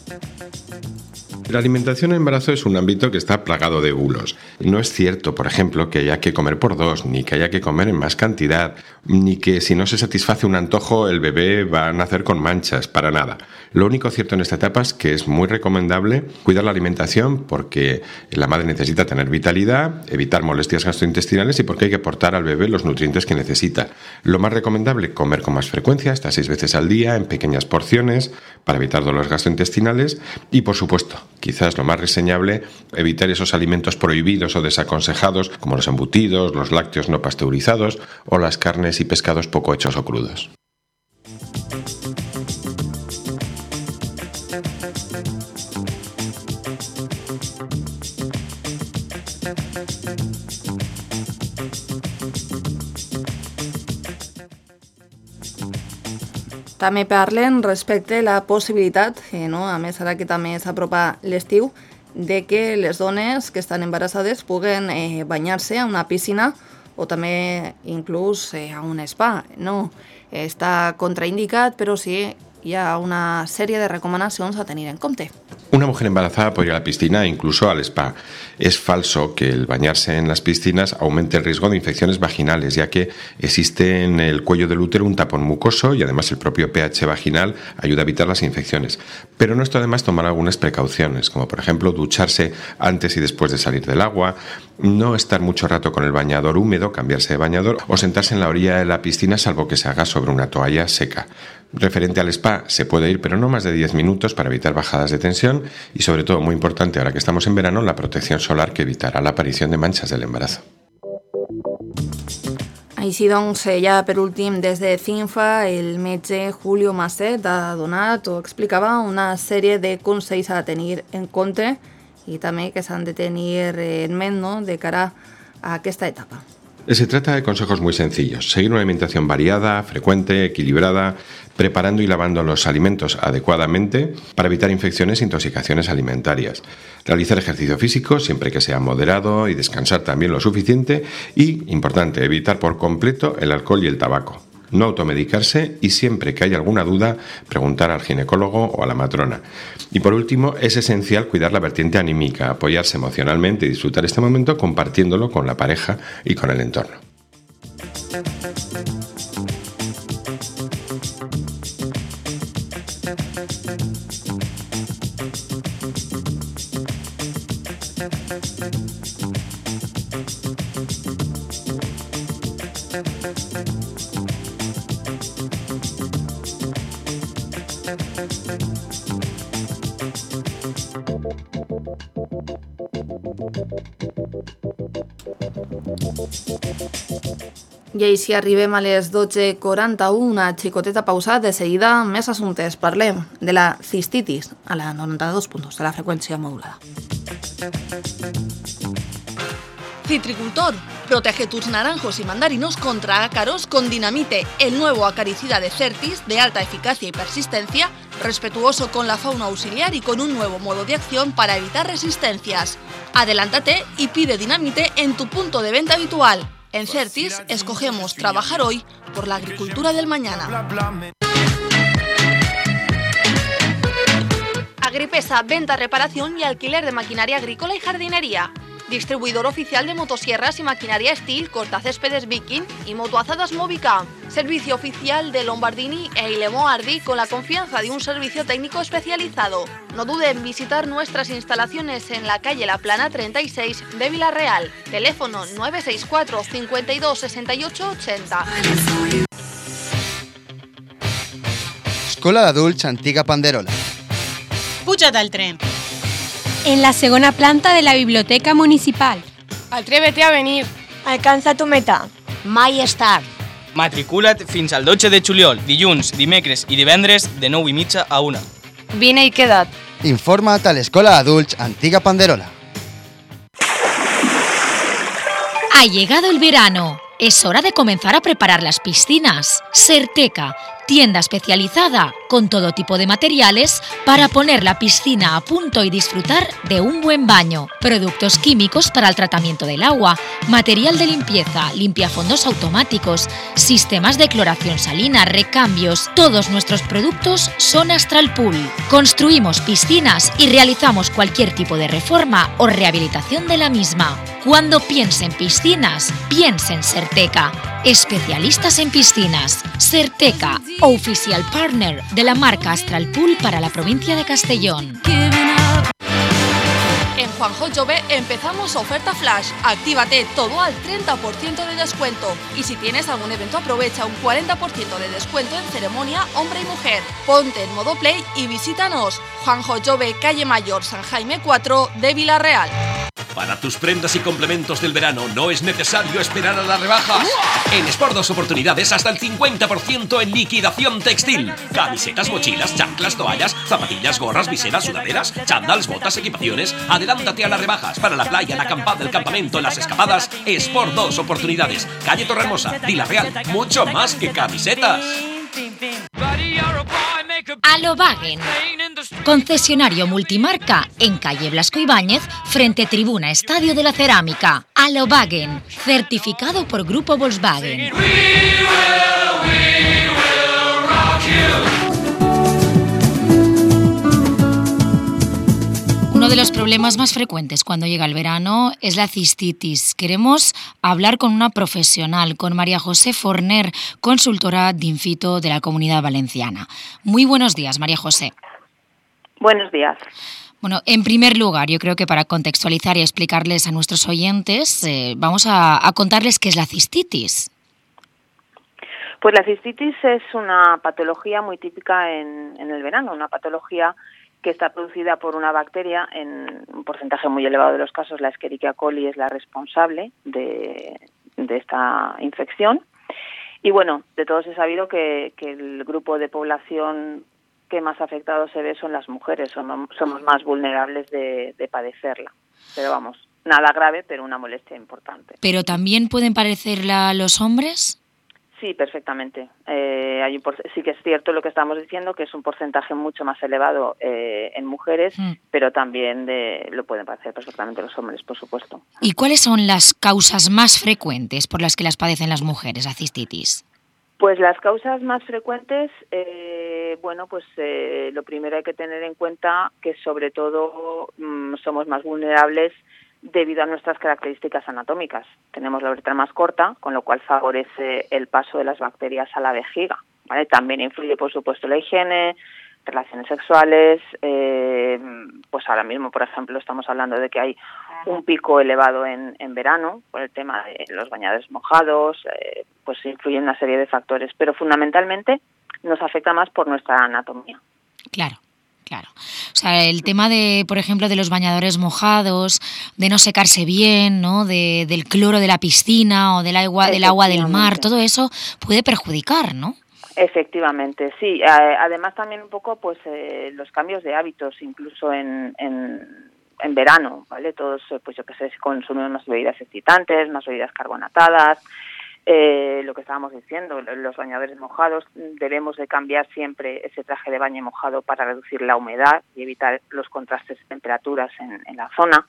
S12: La alimentación en embarazo es un ámbito que está plagado de bulos. No es cierto, por ejemplo, que haya que comer por dos, ni que haya que comer en más cantidad, ni que si no se satisface un antojo el bebé va a nacer con manchas, para nada. Lo único cierto en esta etapa es que es muy recomendable cuidar la alimentación porque la madre necesita tener vitalidad, evitar molestias gastrointestinales y porque hay que aportar al bebé los nutrientes que necesita. Lo más recomendable, comer con más frecuencia, hasta 6 veces al día, en pequeñas porciones, para evitar dolores gastrointestinales y, por supuesto, quizás lo más reseñable, evitar esos alimentos prohibidos o desaconsejados como los embutidos, los lácteos no pasteurizados o las carnes y pescados poco hechos o crudos.
S1: També parlen respecte a la possibilitat, a més ara que també s'apropa l'estiu, de que les dones que estan embarassades puguen banyar-se a una piscina o també inclús a un spa. No està contraindicat, però sí hi ha una sèrie de recomanacions a tenir en compte.
S12: Una mujer embarazada puede ir a la piscina e incluso al spa. Es falso que el bañarse en las piscinas aumente el riesgo de infecciones vaginales, ya que existe en el cuello del útero un tapón mucoso y además el propio pH vaginal ayuda a evitar las infecciones. Pero no está además tomar algunas precauciones, como por ejemplo ducharse antes y después de salir del agua, no estar mucho rato con el bañador húmedo, cambiarse de bañador o sentarse en la orilla de la piscina salvo que se haga sobre una toalla seca. Referente al spa, se puede ir pero no más de 10 minutos para evitar bajadas de tensión y sobre todo, muy importante ahora que estamos en verano, la protección solar que evitará la aparición de manchas del embarazo.
S1: Així doncs, ja per últim, des de CINFA, el metge Julio Masset ha donat o explicava una sèrie de consells a tenir en compte i també que s'han de tenir en ment, no?, de cara a aquesta etapa.
S12: Se trata de consejos muy sencillos. Seguir una alimentación variada, frecuente, equilibrada, preparando y lavando los alimentos adecuadamente para evitar infecciones e intoxicaciones alimentarias. Realizar ejercicio físico siempre que sea moderado y descansar también lo suficiente y, importante, evitar por completo el alcohol y el tabaco. No automedicarse y siempre que haya alguna duda preguntar al ginecólogo o a la matrona. Y por último, es esencial cuidar la vertiente anímica, apoyarse emocionalmente y disfrutar este momento compartiéndolo con la pareja y con el entorno.
S1: I així arribem a les 12:41, una xicoteta pausa. De seguida, més assumptes. Parlem de la cistitis a la 92 punts de la freqüència modulada.
S20: Citricultor, protege tus naranjos y mandarinos contra ácaros con Dinamite, el nuevo acaricida de Certis de alta eficacia y persistencia, respetuoso con la fauna auxiliar y con un nuevo modo de acción para evitar resistencias. Adelántate y pide Dinamite en tu punto de venta habitual. En Certis escogemos trabajar hoy por la agricultura del mañana. Agripesa, venta, reparación y alquiler de maquinaria agrícola y jardinería. Distribuidor oficial de motosierras y maquinaria Steel, cortacéspedes Viking y motoazadas Movica. Servicio oficial de Lombardini e Ilemo Ardi con la confianza de un servicio técnico especializado. No dude en visitar nuestras instalaciones en la calle La Plana 36 de Vila-real. Teléfono 964 52 68 80.
S4: Escola d'Adults Antiga Panderola.
S6: Puja't al tren. En la segona planta de la Biblioteca Municipal.
S21: Atrévete a venir.
S6: Alcanza tu meta.
S18: Mai és tard.
S5: Matricula't fins al 12 de juliol, dilluns, dimecres i divendres de 9:30 a 1.
S21: Vine y queda't.
S4: Informa't a l'Escola d'Adults Antiga Panderola.
S2: Ha llegado el verano. Es hora de comenzar a preparar las piscinas. Serteca, tienda especializada con todo tipo de materiales para poner la piscina a punto y disfrutar de un buen baño. Productos químicos para el tratamiento del agua, material de limpieza, limpiafondos automáticos, sistemas de cloración salina, recambios. Todos nuestros productos son Astral Pool. Construimos piscinas y realizamos cualquier tipo de reforma o rehabilitación de la misma. Cuando piense en piscinas, piense en Serteca. Especialistas en piscinas. Serteca, oficial partner de la marca Astral Pool para la provincia de Castellón.
S20: En Juanjo Jove empezamos oferta flash. Actívate todo al 30% de descuento. Y si tienes algún evento, aprovecha un 40% de descuento en ceremonia hombre y mujer. Ponte en modo play y visítanos. Juanjo Jove, calle Mayor, San Jaime 4 de Vila-real.
S9: Para tus prendas y complementos del verano no es necesario esperar a las rebajas. En Sport 2 Oportunidades hasta el 50% en liquidación textil. Camisetas, mochilas, chanclas, toallas, zapatillas, gorras, viseras, sudaderas, chándals, botas, equipaciones. Adelántate a las rebajas para la playa, la acampada, el campamento, las escapadas. Sport 2 Oportunidades. Calle Torrehermosa, Vila-real. Mucho más que camisetas.
S2: Alobagen, concesionario multimarca en calle Blasco Ibáñez, frente Tribuna Estadio de la Cerámica. Alobagen, certificado por Grupo Volkswagen. problemas más frecuentes cuando llega el verano es la cistitis. Queremos hablar con una profesional, con María José Forner, consultora d'Infito de la Comunidad Valenciana. Muy buenos días, María José.
S3: Buenos días.
S2: Bueno, en primer lugar, yo creo que para contextualizar y explicarles a nuestros oyentes, vamos a contarles qué es la cistitis.
S3: Pues la cistitis es una patología muy típica en el verano, una patología que está producida por una bacteria. En un porcentaje muy elevado de los casos, la Escherichia coli es la responsable de esta infección. Y bueno, de todos he sabido que el grupo de población que más afectado se ve son las mujeres, somos más vulnerables de padecerla. Pero vamos, nada grave, pero una molestia importante.
S2: ¿Pero también pueden padecerla los hombres?
S3: Sí, perfectamente. Sí que es cierto lo que estamos diciendo, que es un porcentaje mucho más elevado en mujeres, pero también lo pueden padecer perfectamente los hombres, por supuesto.
S2: ¿Y cuáles son las causas más frecuentes por las que las padecen las mujeres, la cistitis?
S3: Pues las causas más frecuentes, lo primero hay que tener en cuenta que sobre todo somos más vulnerables debido a nuestras características anatómicas. Tenemos la uretra más corta, con lo cual favorece el paso de las bacterias a la vejiga, ¿vale? También influye, por supuesto, la higiene, relaciones sexuales. Pues ahora mismo, por ejemplo, estamos hablando de que hay un pico elevado en verano por el tema de los bañadores mojados, pues influyen una serie de factores, pero fundamentalmente nos afecta más por nuestra anatomía.
S2: Claro. O sea, el tema de, por ejemplo, de los bañadores mojados, de no secarse bien, ¿no? Del cloro de la piscina o del agua del mar, todo eso puede perjudicar, ¿no?
S3: Efectivamente, sí. Además también un poco pues los cambios de hábitos, incluso en verano, ¿vale? Todos, pues yo que sé, consumimos más bebidas excitantes, más bebidas carbonatadas. Lo que estábamos diciendo, los bañadores mojados, debemos de cambiar siempre ese traje de baño mojado para reducir la humedad y evitar los contrastes de temperaturas en la zona.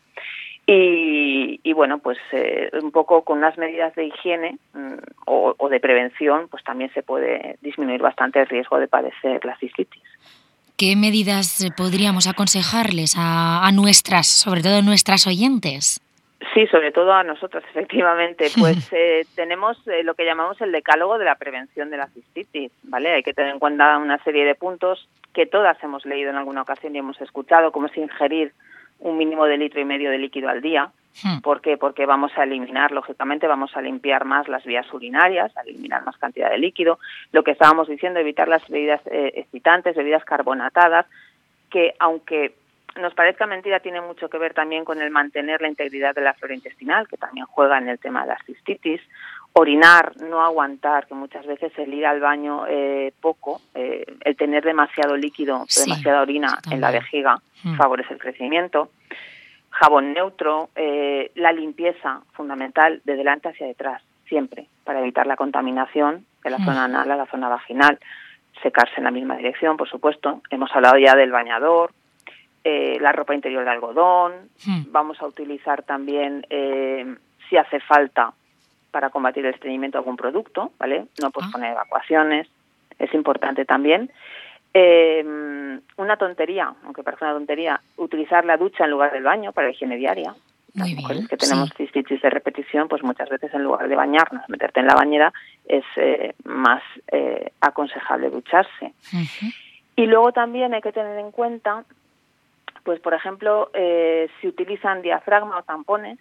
S3: Y bueno, pues un poco con unas medidas de higiene o de prevención, pues también se puede disminuir bastante el riesgo de padecer la cistitis.
S2: ¿Qué medidas podríamos aconsejarles a nuestras, sobre todo nuestras oyentes?
S3: Sí, sobre todo a nosotros, efectivamente. Pues tenemos lo que llamamos el decálogo de la prevención de la cistitis, ¿vale? Hay que tener en cuenta una serie de puntos que todas hemos leído en alguna ocasión y hemos escuchado, como es ingerir un mínimo de 1,5 litros de líquido al día. ¿Por qué? Porque vamos a eliminar, lógicamente, vamos a limpiar más las vías urinarias, a eliminar más cantidad de líquido. Lo que estábamos diciendo, evitar las bebidas excitantes, bebidas carbonatadas, que aunque nos parezca mentira, tiene mucho que ver también con el mantener la integridad de la flora intestinal, que también juega en el tema de la cistitis. Orinar, no aguantar, que muchas veces el ir al baño poco, el tener demasiado líquido, demasiada orina en la vejiga, favorece el crecimiento. Jabón neutro, la limpieza fundamental de delante hacia detrás, siempre, para evitar la contaminación de la zona anal a la zona vaginal. Secarse en la misma dirección, por supuesto. Hemos hablado ya del bañador. La ropa interior de algodón. Vamos a utilizar también, si hace falta, para combatir el estreñimiento, algún producto, ¿vale? No posponer evacuaciones, es importante también. Una tontería, aunque parece una tontería, utilizar la ducha en lugar del baño para la higiene diaria. Las mujeres que tenemos cistitis de repetición, pues muchas veces en lugar de bañarnos, meterte en la bañera, es más aconsejable ducharse. Y luego también hay que tener en cuenta, pues por ejemplo, si utilizan diafragma o tampones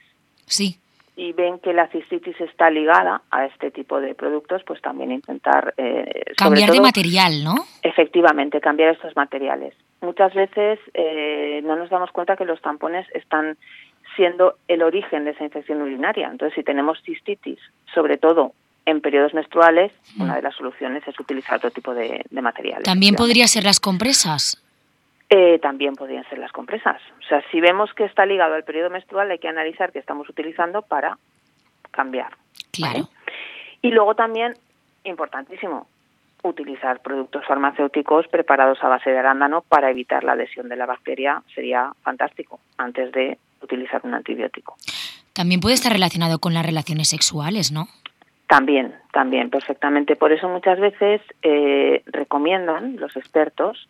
S3: y ven que la cistitis está ligada a este tipo de productos, pues también intentar
S2: cambiar de material, ¿no?
S3: Efectivamente, cambiar estos materiales. Muchas veces no nos damos cuenta que los tampones están siendo el origen de esa infección urinaria. Entonces, si tenemos cistitis, sobre todo en periodos menstruales, una de las soluciones es utilizar otro tipo de materiales.
S2: ¿También podría ser las compresas?
S3: También podrían ser las compresas. O sea, si vemos que está ligado al periodo menstrual, hay que analizar qué estamos utilizando para cambiar.
S2: Claro.
S3: ¿Vale? Y luego también, importantísimo, utilizar productos farmacéuticos preparados a base de arándano para evitar la lesión de la bacteria. Sería fantástico antes de utilizar un antibiótico.
S2: También puede estar relacionado con las relaciones sexuales, ¿no?
S3: También, perfectamente. Por eso muchas veces recomiendan los expertos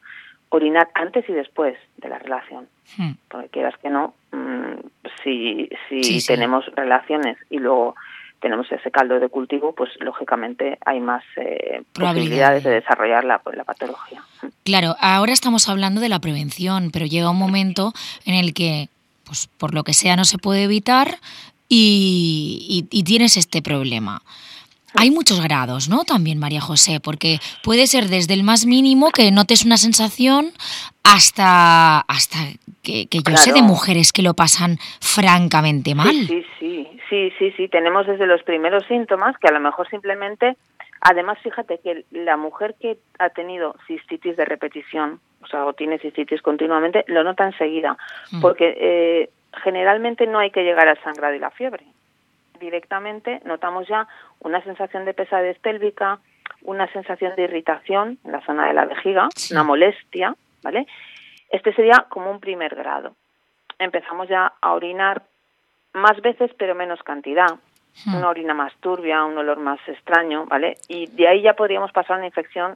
S3: orinar antes y después de la relación. Porque quieras que no, si tenemos relaciones y luego tenemos ese caldo de cultivo, pues lógicamente hay más posibilidades de desarrollar la patología.
S2: Claro, ahora estamos hablando de la prevención, pero llega un momento en el que, pues por lo que sea, no se puede evitar y tienes este problema. Hay muchos grados, ¿no? También, María José, porque puede ser desde el más mínimo, que notes una sensación, hasta que yo sé de mujeres que lo pasan francamente mal.
S3: Sí, tenemos desde los primeros síntomas, que a lo mejor simplemente, además fíjate que la mujer que ha tenido cistitis de repetición, o tiene cistitis continuamente, lo nota enseguida, porque generalmente no hay que llegar al sangrado y la fiebre. Directamente notamos ya una sensación de pesadez pélvica, una sensación de irritación en la zona de la vejiga, una molestia, ¿vale? Este sería como un primer grado. Empezamos ya a orinar más veces pero menos cantidad, una orina más turbia, un olor más extraño, ¿vale? Y de ahí ya podríamos pasar a una infección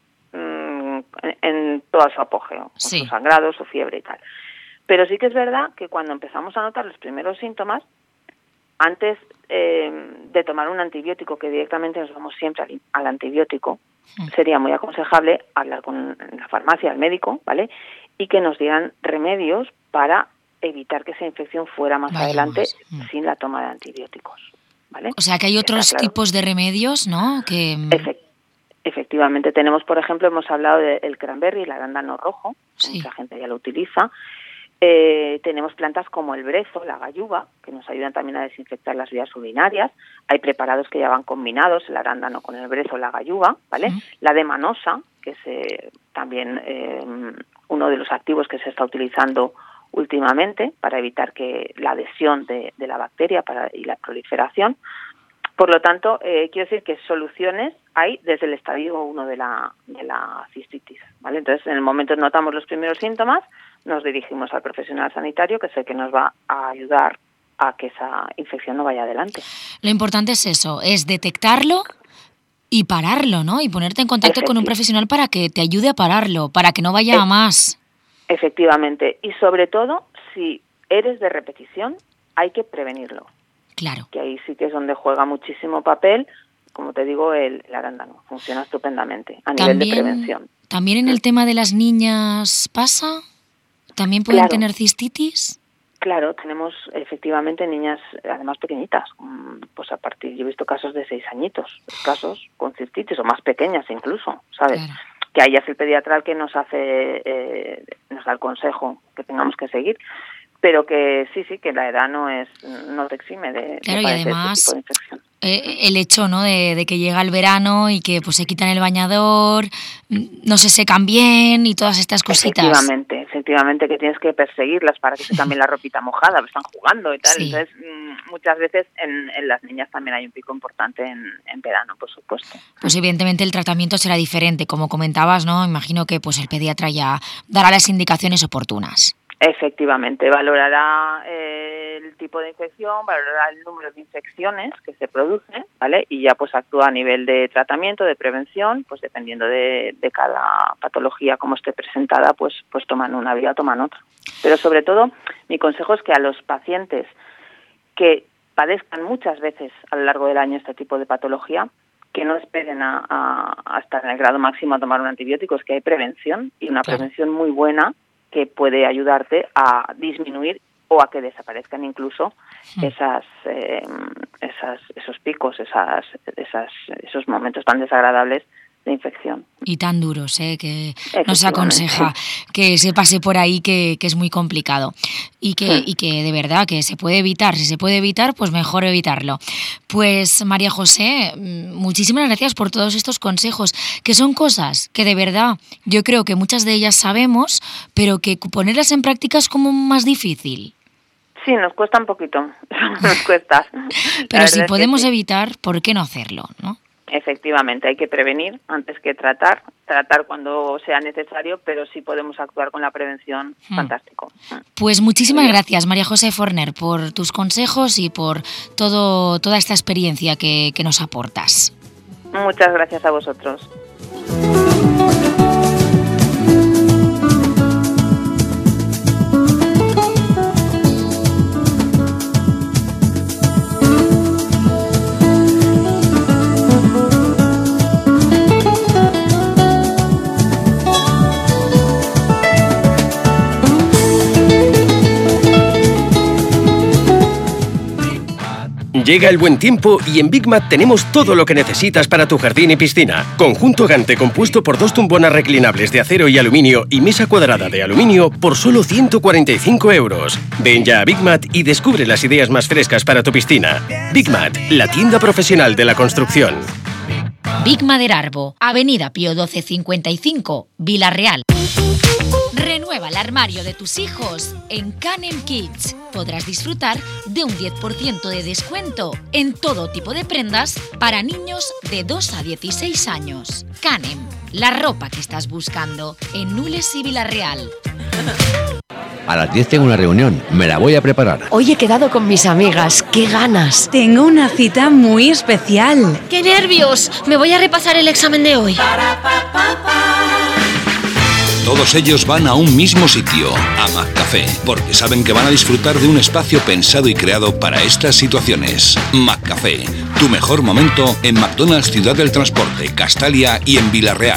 S3: en todo su apogeo, con su sangrado, su fiebre y tal. Pero sí que es verdad que cuando empezamos a notar los primeros síntomas, antes de tomar un antibiótico, que directamente nos vamos siempre al antibiótico, sería muy aconsejable hablar con la farmacia, al médico, ¿vale? Y que nos dieran remedios para evitar que esa infección fuera más adelante sin la toma de antibióticos, ¿vale?
S2: O sea, que hay otros tipos de remedios, ¿no? Que
S3: efectivamente tenemos, por ejemplo, hemos hablado del cranberry, el arándano rojo, mucha gente ya lo utiliza. Tenemos plantas como el brezo, la gayuba, que nos ayudan también a desinfectar las vías urinarias. Hay preparados que ya van combinados, el arándano con el brezo, la gayuba, ¿vale? La demanosa, que es también uno de los activos que se está utilizando últimamente para evitar que la adhesión de la bacteria y la proliferación. Por lo tanto, quiero decir que soluciones hay desde el estadio 1 de la cistitis, ¿vale? Entonces, en el momento que notamos los primeros síntomas, nos dirigimos al profesional sanitario, que es el que nos va a ayudar a que esa infección no vaya adelante.
S2: Lo importante es eso, es detectarlo y pararlo, ¿no? Y ponerte en contacto con un profesional para que te ayude a pararlo, para que no vaya a más.
S3: Efectivamente. Y sobre todo, si eres de repetición, hay que prevenirlo.
S2: Claro.
S3: Que ahí sí que es donde juega muchísimo papel, como te digo, el arándano. Funciona estupendamente a nivel de prevención.
S2: ¿También en el tema de las niñas pasa? ¿También pueden tener cistitis?
S3: Claro, tenemos efectivamente niñas, además pequeñitas, pues yo he visto casos de 6 añitos, casos con cistitis, o más pequeñas incluso, ¿sabes? Claro. Que ahí es el pediatra el que nos da el consejo que tengamos que seguir, pero que sí, que la edad no te exime de
S2: claro, y además
S3: este tipo de infección.
S2: El hecho, ¿no?, de que llega el verano y que pues se quitan el bañador, no se secan bien y todas estas cositas.
S3: Efectivamente que tienes que perseguirlas para que se cambien la ropita mojada, están jugando y tal. Sí. Entonces, muchas veces en las niñas también hay un pico importante en verano, por supuesto.
S2: Pues evidentemente el tratamiento será diferente, como comentabas, ¿no? Imagino que pues el pediatra ya dará las indicaciones oportunas.
S3: Efectivamente, valorará el tipo de infección, valorará el número de infecciones que se producen, ¿vale? Y ya pues actúa a nivel de tratamiento, de prevención, pues dependiendo de cada patología como esté presentada, pues toman una vía, toman otra. Pero sobre todo, mi consejo es que a los pacientes que padezcan muchas veces a lo largo del año este tipo de patología, que no esperen a estar en el grado máximo a tomar un antibiótico, es que hay prevención y una prevención muy buena que puede ayudarte a disminuir o a que desaparezcan incluso esos picos, esos momentos tan desagradables de infección.
S2: Y tan duros, que nos aconseja que se pase por ahí, que es muy complicado. Y que de verdad que se puede evitar. Si se puede evitar, pues mejor evitarlo. Pues María José, muchísimas gracias por todos estos consejos, que son cosas que de verdad yo creo que muchas de ellas sabemos, pero que ponerlas en práctica es como más difícil.
S3: Sí, nos cuesta un poquito, nos cuesta.
S2: Pero si podemos evitar, ¿por qué no hacerlo, no?
S3: Efectivamente, hay que prevenir antes que tratar cuando sea necesario, pero si podemos actuar con la prevención, fantástico.
S2: Pues muchísimas gracias, María José Forner, por tus consejos y por toda esta experiencia que nos aportas.
S3: Muchas gracias a vosotros.
S10: Llega el buen tiempo y en Big Mat tenemos todo lo que necesitas para tu jardín y piscina. Conjunto Gante compuesto por 2 tumbonas reclinables de acero y aluminio y mesa cuadrada de aluminio por solo 145 €. Ven ya a Big Mat y descubre las ideas más frescas para tu piscina. Big Mat, la tienda profesional de la construcción.
S2: Big Maderarbo, Avenida Pío 1255, Vila-real. Renueva el armario de tus hijos en Canem Kids. Podrás disfrutar de un 10% de descuento en todo tipo de prendas para niños de 2 a 16 años. Canem, la ropa que estás buscando en Nules y Vila-real.
S22: A las 10 tengo una reunión, me la voy a preparar.
S23: Hoy he quedado con mis amigas, qué ganas. Tengo una cita muy especial.
S21: ¡Qué nervios! Me voy a repasar el examen de hoy.
S24: Todos ellos van a un mismo sitio, a McCafé, porque saben que van a disfrutar de un espacio pensado y creado para estas situaciones. McCafé, tu mejor momento en McDonald's Ciudad del Transporte, Castalia y en Vila-real.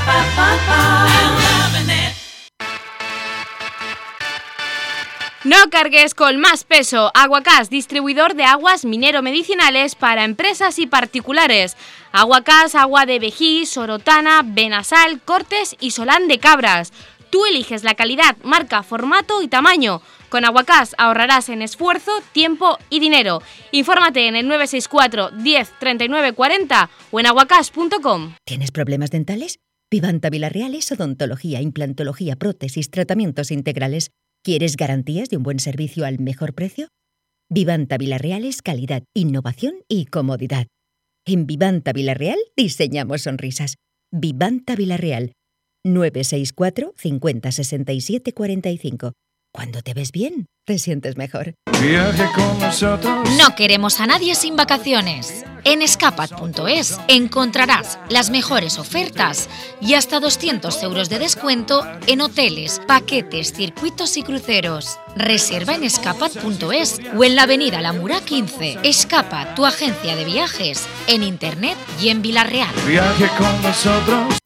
S7: No cargues con más peso. Aguacás, distribuidor de aguas minero-medicinales para empresas y particulares. Aguacás, agua de Vejí, Sorotana, Benasal, Cortes y Solán de Cabras. Tú eliges la calidad, marca, formato y tamaño. Con Aguacás ahorrarás en esfuerzo, tiempo y dinero. Infórmate en el 964 10 39 40 o en aguacás.com.
S25: ¿Tienes problemas dentales? Vivanta Vila-real es odontología, implantología, prótesis, tratamientos integrales. ¿Quieres garantías de un buen servicio al mejor precio? Vivanta Vila-real es calidad, innovación y comodidad. En Vivanta Vila-real diseñamos sonrisas. Vivanta Vila-real, 964 50 67 45. Cuando te ves bien, te sientes mejor.
S15: Viaje con nosotros.
S2: No queremos a nadie sin vacaciones. En escapat.es encontrarás las mejores ofertas y hasta 200 € de descuento en hoteles, paquetes, circuitos y cruceros. Reserva en escapat.es o en la avenida La Mura 15. Escapat, tu agencia de viajes, en internet y en Vila-real.
S15: Viaje con nosotros.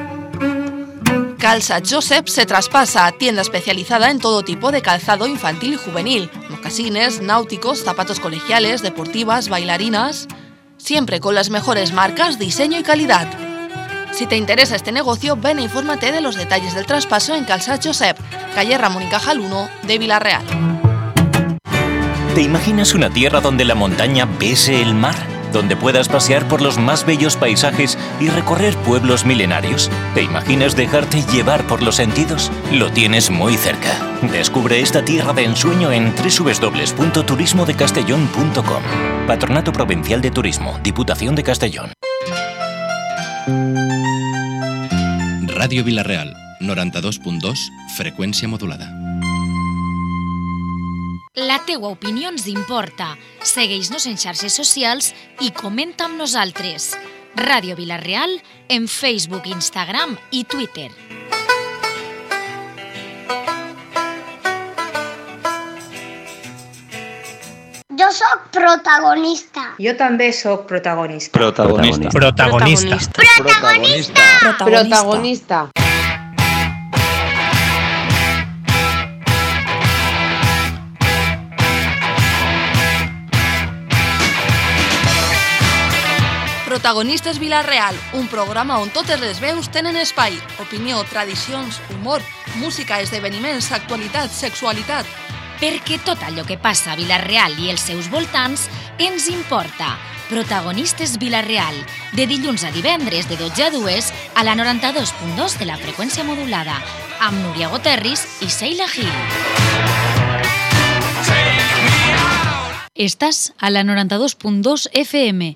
S20: Calzat Josep se traspasa, tienda especializada en todo tipo de calzado infantil y juvenil, mocasines, náuticos, zapatos colegiales, deportivas, bailarinas, siempre con las mejores marcas, diseño y calidad. Si te interesa este negocio, ven e infórmate de los detalles del traspaso en Calzat Josep, calle Ramón y Cajal 1 de Vila-real.
S26: ¿Te imaginas una tierra donde la montaña bese el mar? ¿Donde puedas pasear por los más bellos paisajes y recorrer pueblos milenarios? ¿Te imaginas dejarte llevar por los sentidos? Lo tienes muy cerca. Descubre esta tierra de ensueño en www.turismodecastellón.com. Patronato Provincial de Turismo, Diputación de Castellón.
S27: Radio Vila-real, 92.2, freqüència modulada.
S2: La teua opinió ens importa. Segueix-nos en xarxes socials i comenta amb nosaltres. Ràdio Vila-real en Facebook, Instagram i Twitter.
S28: Jo sóc protagonista.
S29: Jo també sóc protagonista.
S27: Protagonista.
S29: Protagonista.
S28: Protagonista.
S29: Protagonista.
S20: Protagonistes Vila-real, un programa on totes les veus tenen espai. Opinió, tradicions, humor, música, esdeveniments, actualitat, sexualitat.
S2: Perquè tot allò que passa a Vila-real i els seus voltants ens importa. Protagonistes Vila-real, de dilluns a divendres de 12 a 2 a la 92.2 de la freqüència modulada, amb Núria Goterris i Sheila Gil.
S30: Estàs a la 92.2 FM.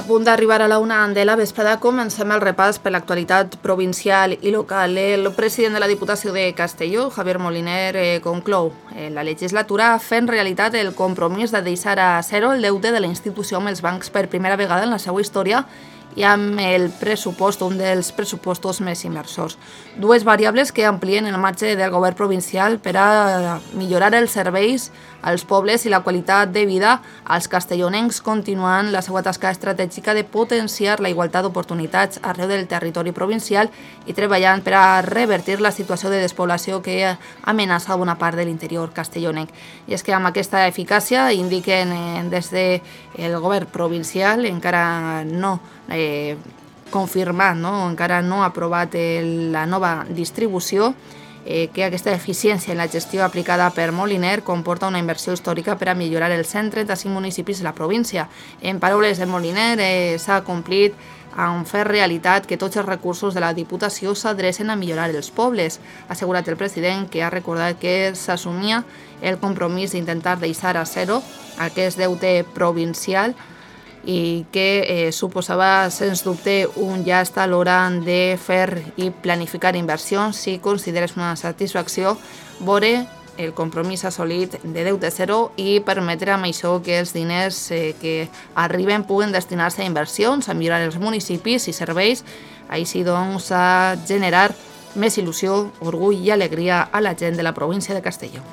S20: punt d'arribar a la una de la vesprada, comencem el repàs per l'actualitat provincial i local. El president de la Diputació de Castelló, Javier Moliner, conclou la legislatura fent realitat el compromís de deixar a zero el deute de la institució amb els bancs per primera vegada en la seva història i amb el pressupost, un dels pressupostos més inversors. Dues variables que amplien el marge del govern provincial per a millorar els serveis als pobles i la qualitat de vida als castellonencs, continuant la seva tasca estratègica de potenciar la igualtat d'oportunitats arreu del territori provincial i treballant per a revertir la situació de despoblació que amenaça bona part de l'interior castellonenc. I és que amb aquesta eficàcia, indiquen des del govern provincial, encara no confirmat, encara no aprovat la nova distribució, que aquesta eficiència en la gestió aplicada per Moliner comporta una inversió històrica per a millorar els 135 municipis de la província. En paraules de Moliner, s'ha complit en fer realitat que tots els recursos de la Diputació s'adrecen a millorar els pobles. Ha assegurat el president, que ha recordat que s'assumia el compromís d'intentar deixar a zero aquest deute provincial i que suposava, sens dubte, un llast a l'hora de fer i planificar inversions. Si consideres una satisfacció veure el compromís assolit de deute zero i permetre amb això que els diners que arriben puguen destinar-se a inversions, a millorar els municipis i serveis, així doncs a generar més il·lusió, orgull i alegria a la gent de la província de Castelló.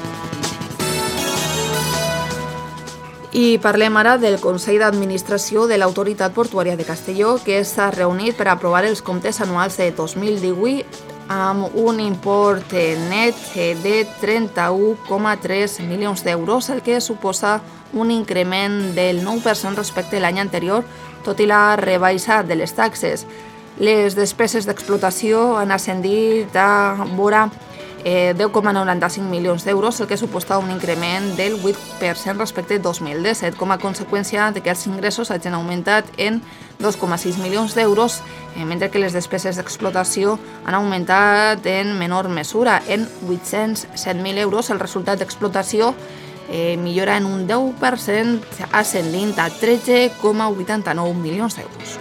S20: I parlem ara del Consell d'Administració de l'Autoritat Portuària de Castelló, que s'ha reunit per aprovar els comptes anuals de 2018 amb un import net de 31,3 milions d'euros, el que suposa un increment del 9% respecte a l'any anterior, tot i la rebaixa de les taxes. Les despeses d'explotació han ascendit a vora 10,95 milions d'euros, el que suposa un increment del 8% respecte a 2017, com a conseqüència de que els ingressos hagin augmentat en 2,6 milions d'euros, mentre que les despeses d'explotació han augmentat en menor mesura, en 807.000 euros. El resultat d'explotació millora en un 10%, ascendint a 13,89 milions d'euros.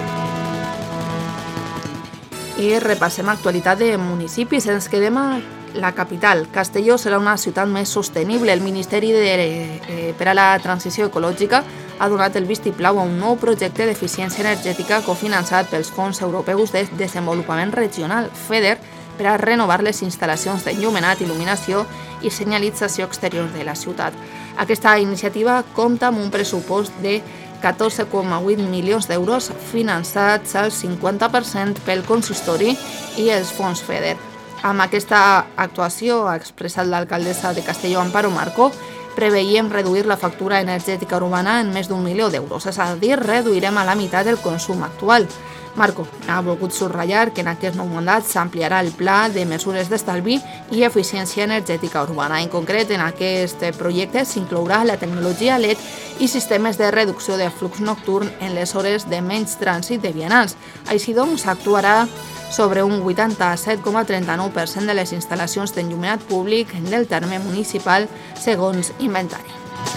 S20: I repassem l'actualitat de municipis. Ens quedem a la capital. Castelló serà una ciutat més sostenible. El Ministeri per a la Transició Ecològica ha donat el vistiplau a un nou projecte d'eficiència energètica cofinançat pels Fons Europeus de Desenvolupament Regional, FEDER, per a renovar les instal·lacions d'enllumenat, il·luminació i senyalització exterior de la ciutat. Aquesta iniciativa compta amb un pressupost de 14,8 milions d'euros finançats al 50% pel consistori i els fons FEDER. Amb aquesta actuació, ha expressat l'alcaldessa de Castelló, Amparo Marco, preveiem reduir la factura energètica urbana en més d'1 milió d'euros, és a dir, reduirem a la meitat el consum actual. Marco ha volgut subratllar que en aquest nou mandat s'ampliarà el pla de mesures d'estalvi i eficiència energètica urbana. En concret, en aquest projecte s'inclourà la tecnologia LED i sistemes de reducció de flux nocturn en les hores de menys trànsit de vianants. Així doncs, s'actuarà sobre un 87,39% de les instal·lacions d'enllumenat públic del terme municipal, segons inventari.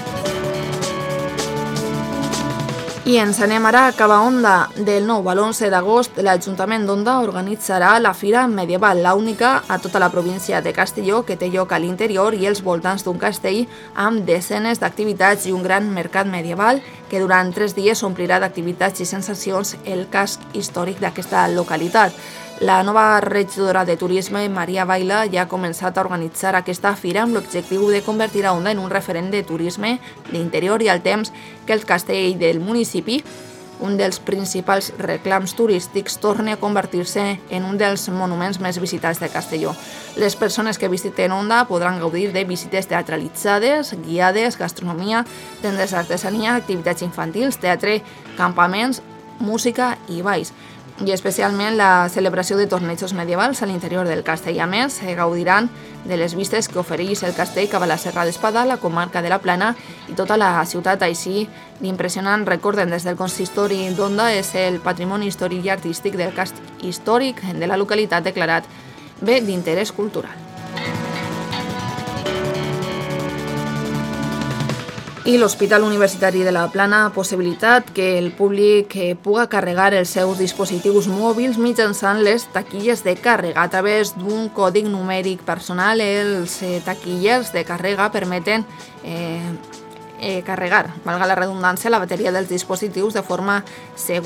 S20: I ens anem ara a Cabaonda. Del 9 a l'11 d'agost, l'Ajuntament d'Onda organitzarà la Fira Medieval, l'única a tota la província de Castelló, que té lloc a l'interior i els voltants d'un castell, amb desenes d'activitats i un gran mercat medieval que durant 3 dies omplirà d'activitats i sensacions el casc històric d'aquesta localitat. La nova regidora de Turisme, Maria Baila, ja ha començat a organitzar aquesta fira amb l'objectiu de convertir a Onda en un referent de turisme d'interior i al temps que el castell del municipi, un dels principals reclams turístics, torni a convertir-se en un dels monuments més visitats de Castelló. Les persones que visiten Onda podran gaudir de visites teatralitzades, guiades, gastronomia, tendes d'artesania, activitats infantils, teatre, campaments, música i balls. I especialment la celebració de tornejos medievals a l'interior del castell. A més, gaudiran de les vistes que ofereix el castell cap a la Serra d'Espada, la comarca de la Plana i tota la ciutat. Així, l'impressionant, recorden des del consistori d'Onda, és el patrimoni històric i artístic del casc històric de la localitat declarat bé d'interès cultural.
S1: I l'Hospital Universitari de la Plana ha possibilitat que el públic puga carregar els seus dispositius mòbils mitjançant les taquilles de càrrega. A través d'un còdic numèric personal, els taquilles de càrrega permeten carregar, valga la redundància, la bateria dels dispositius de forma segura.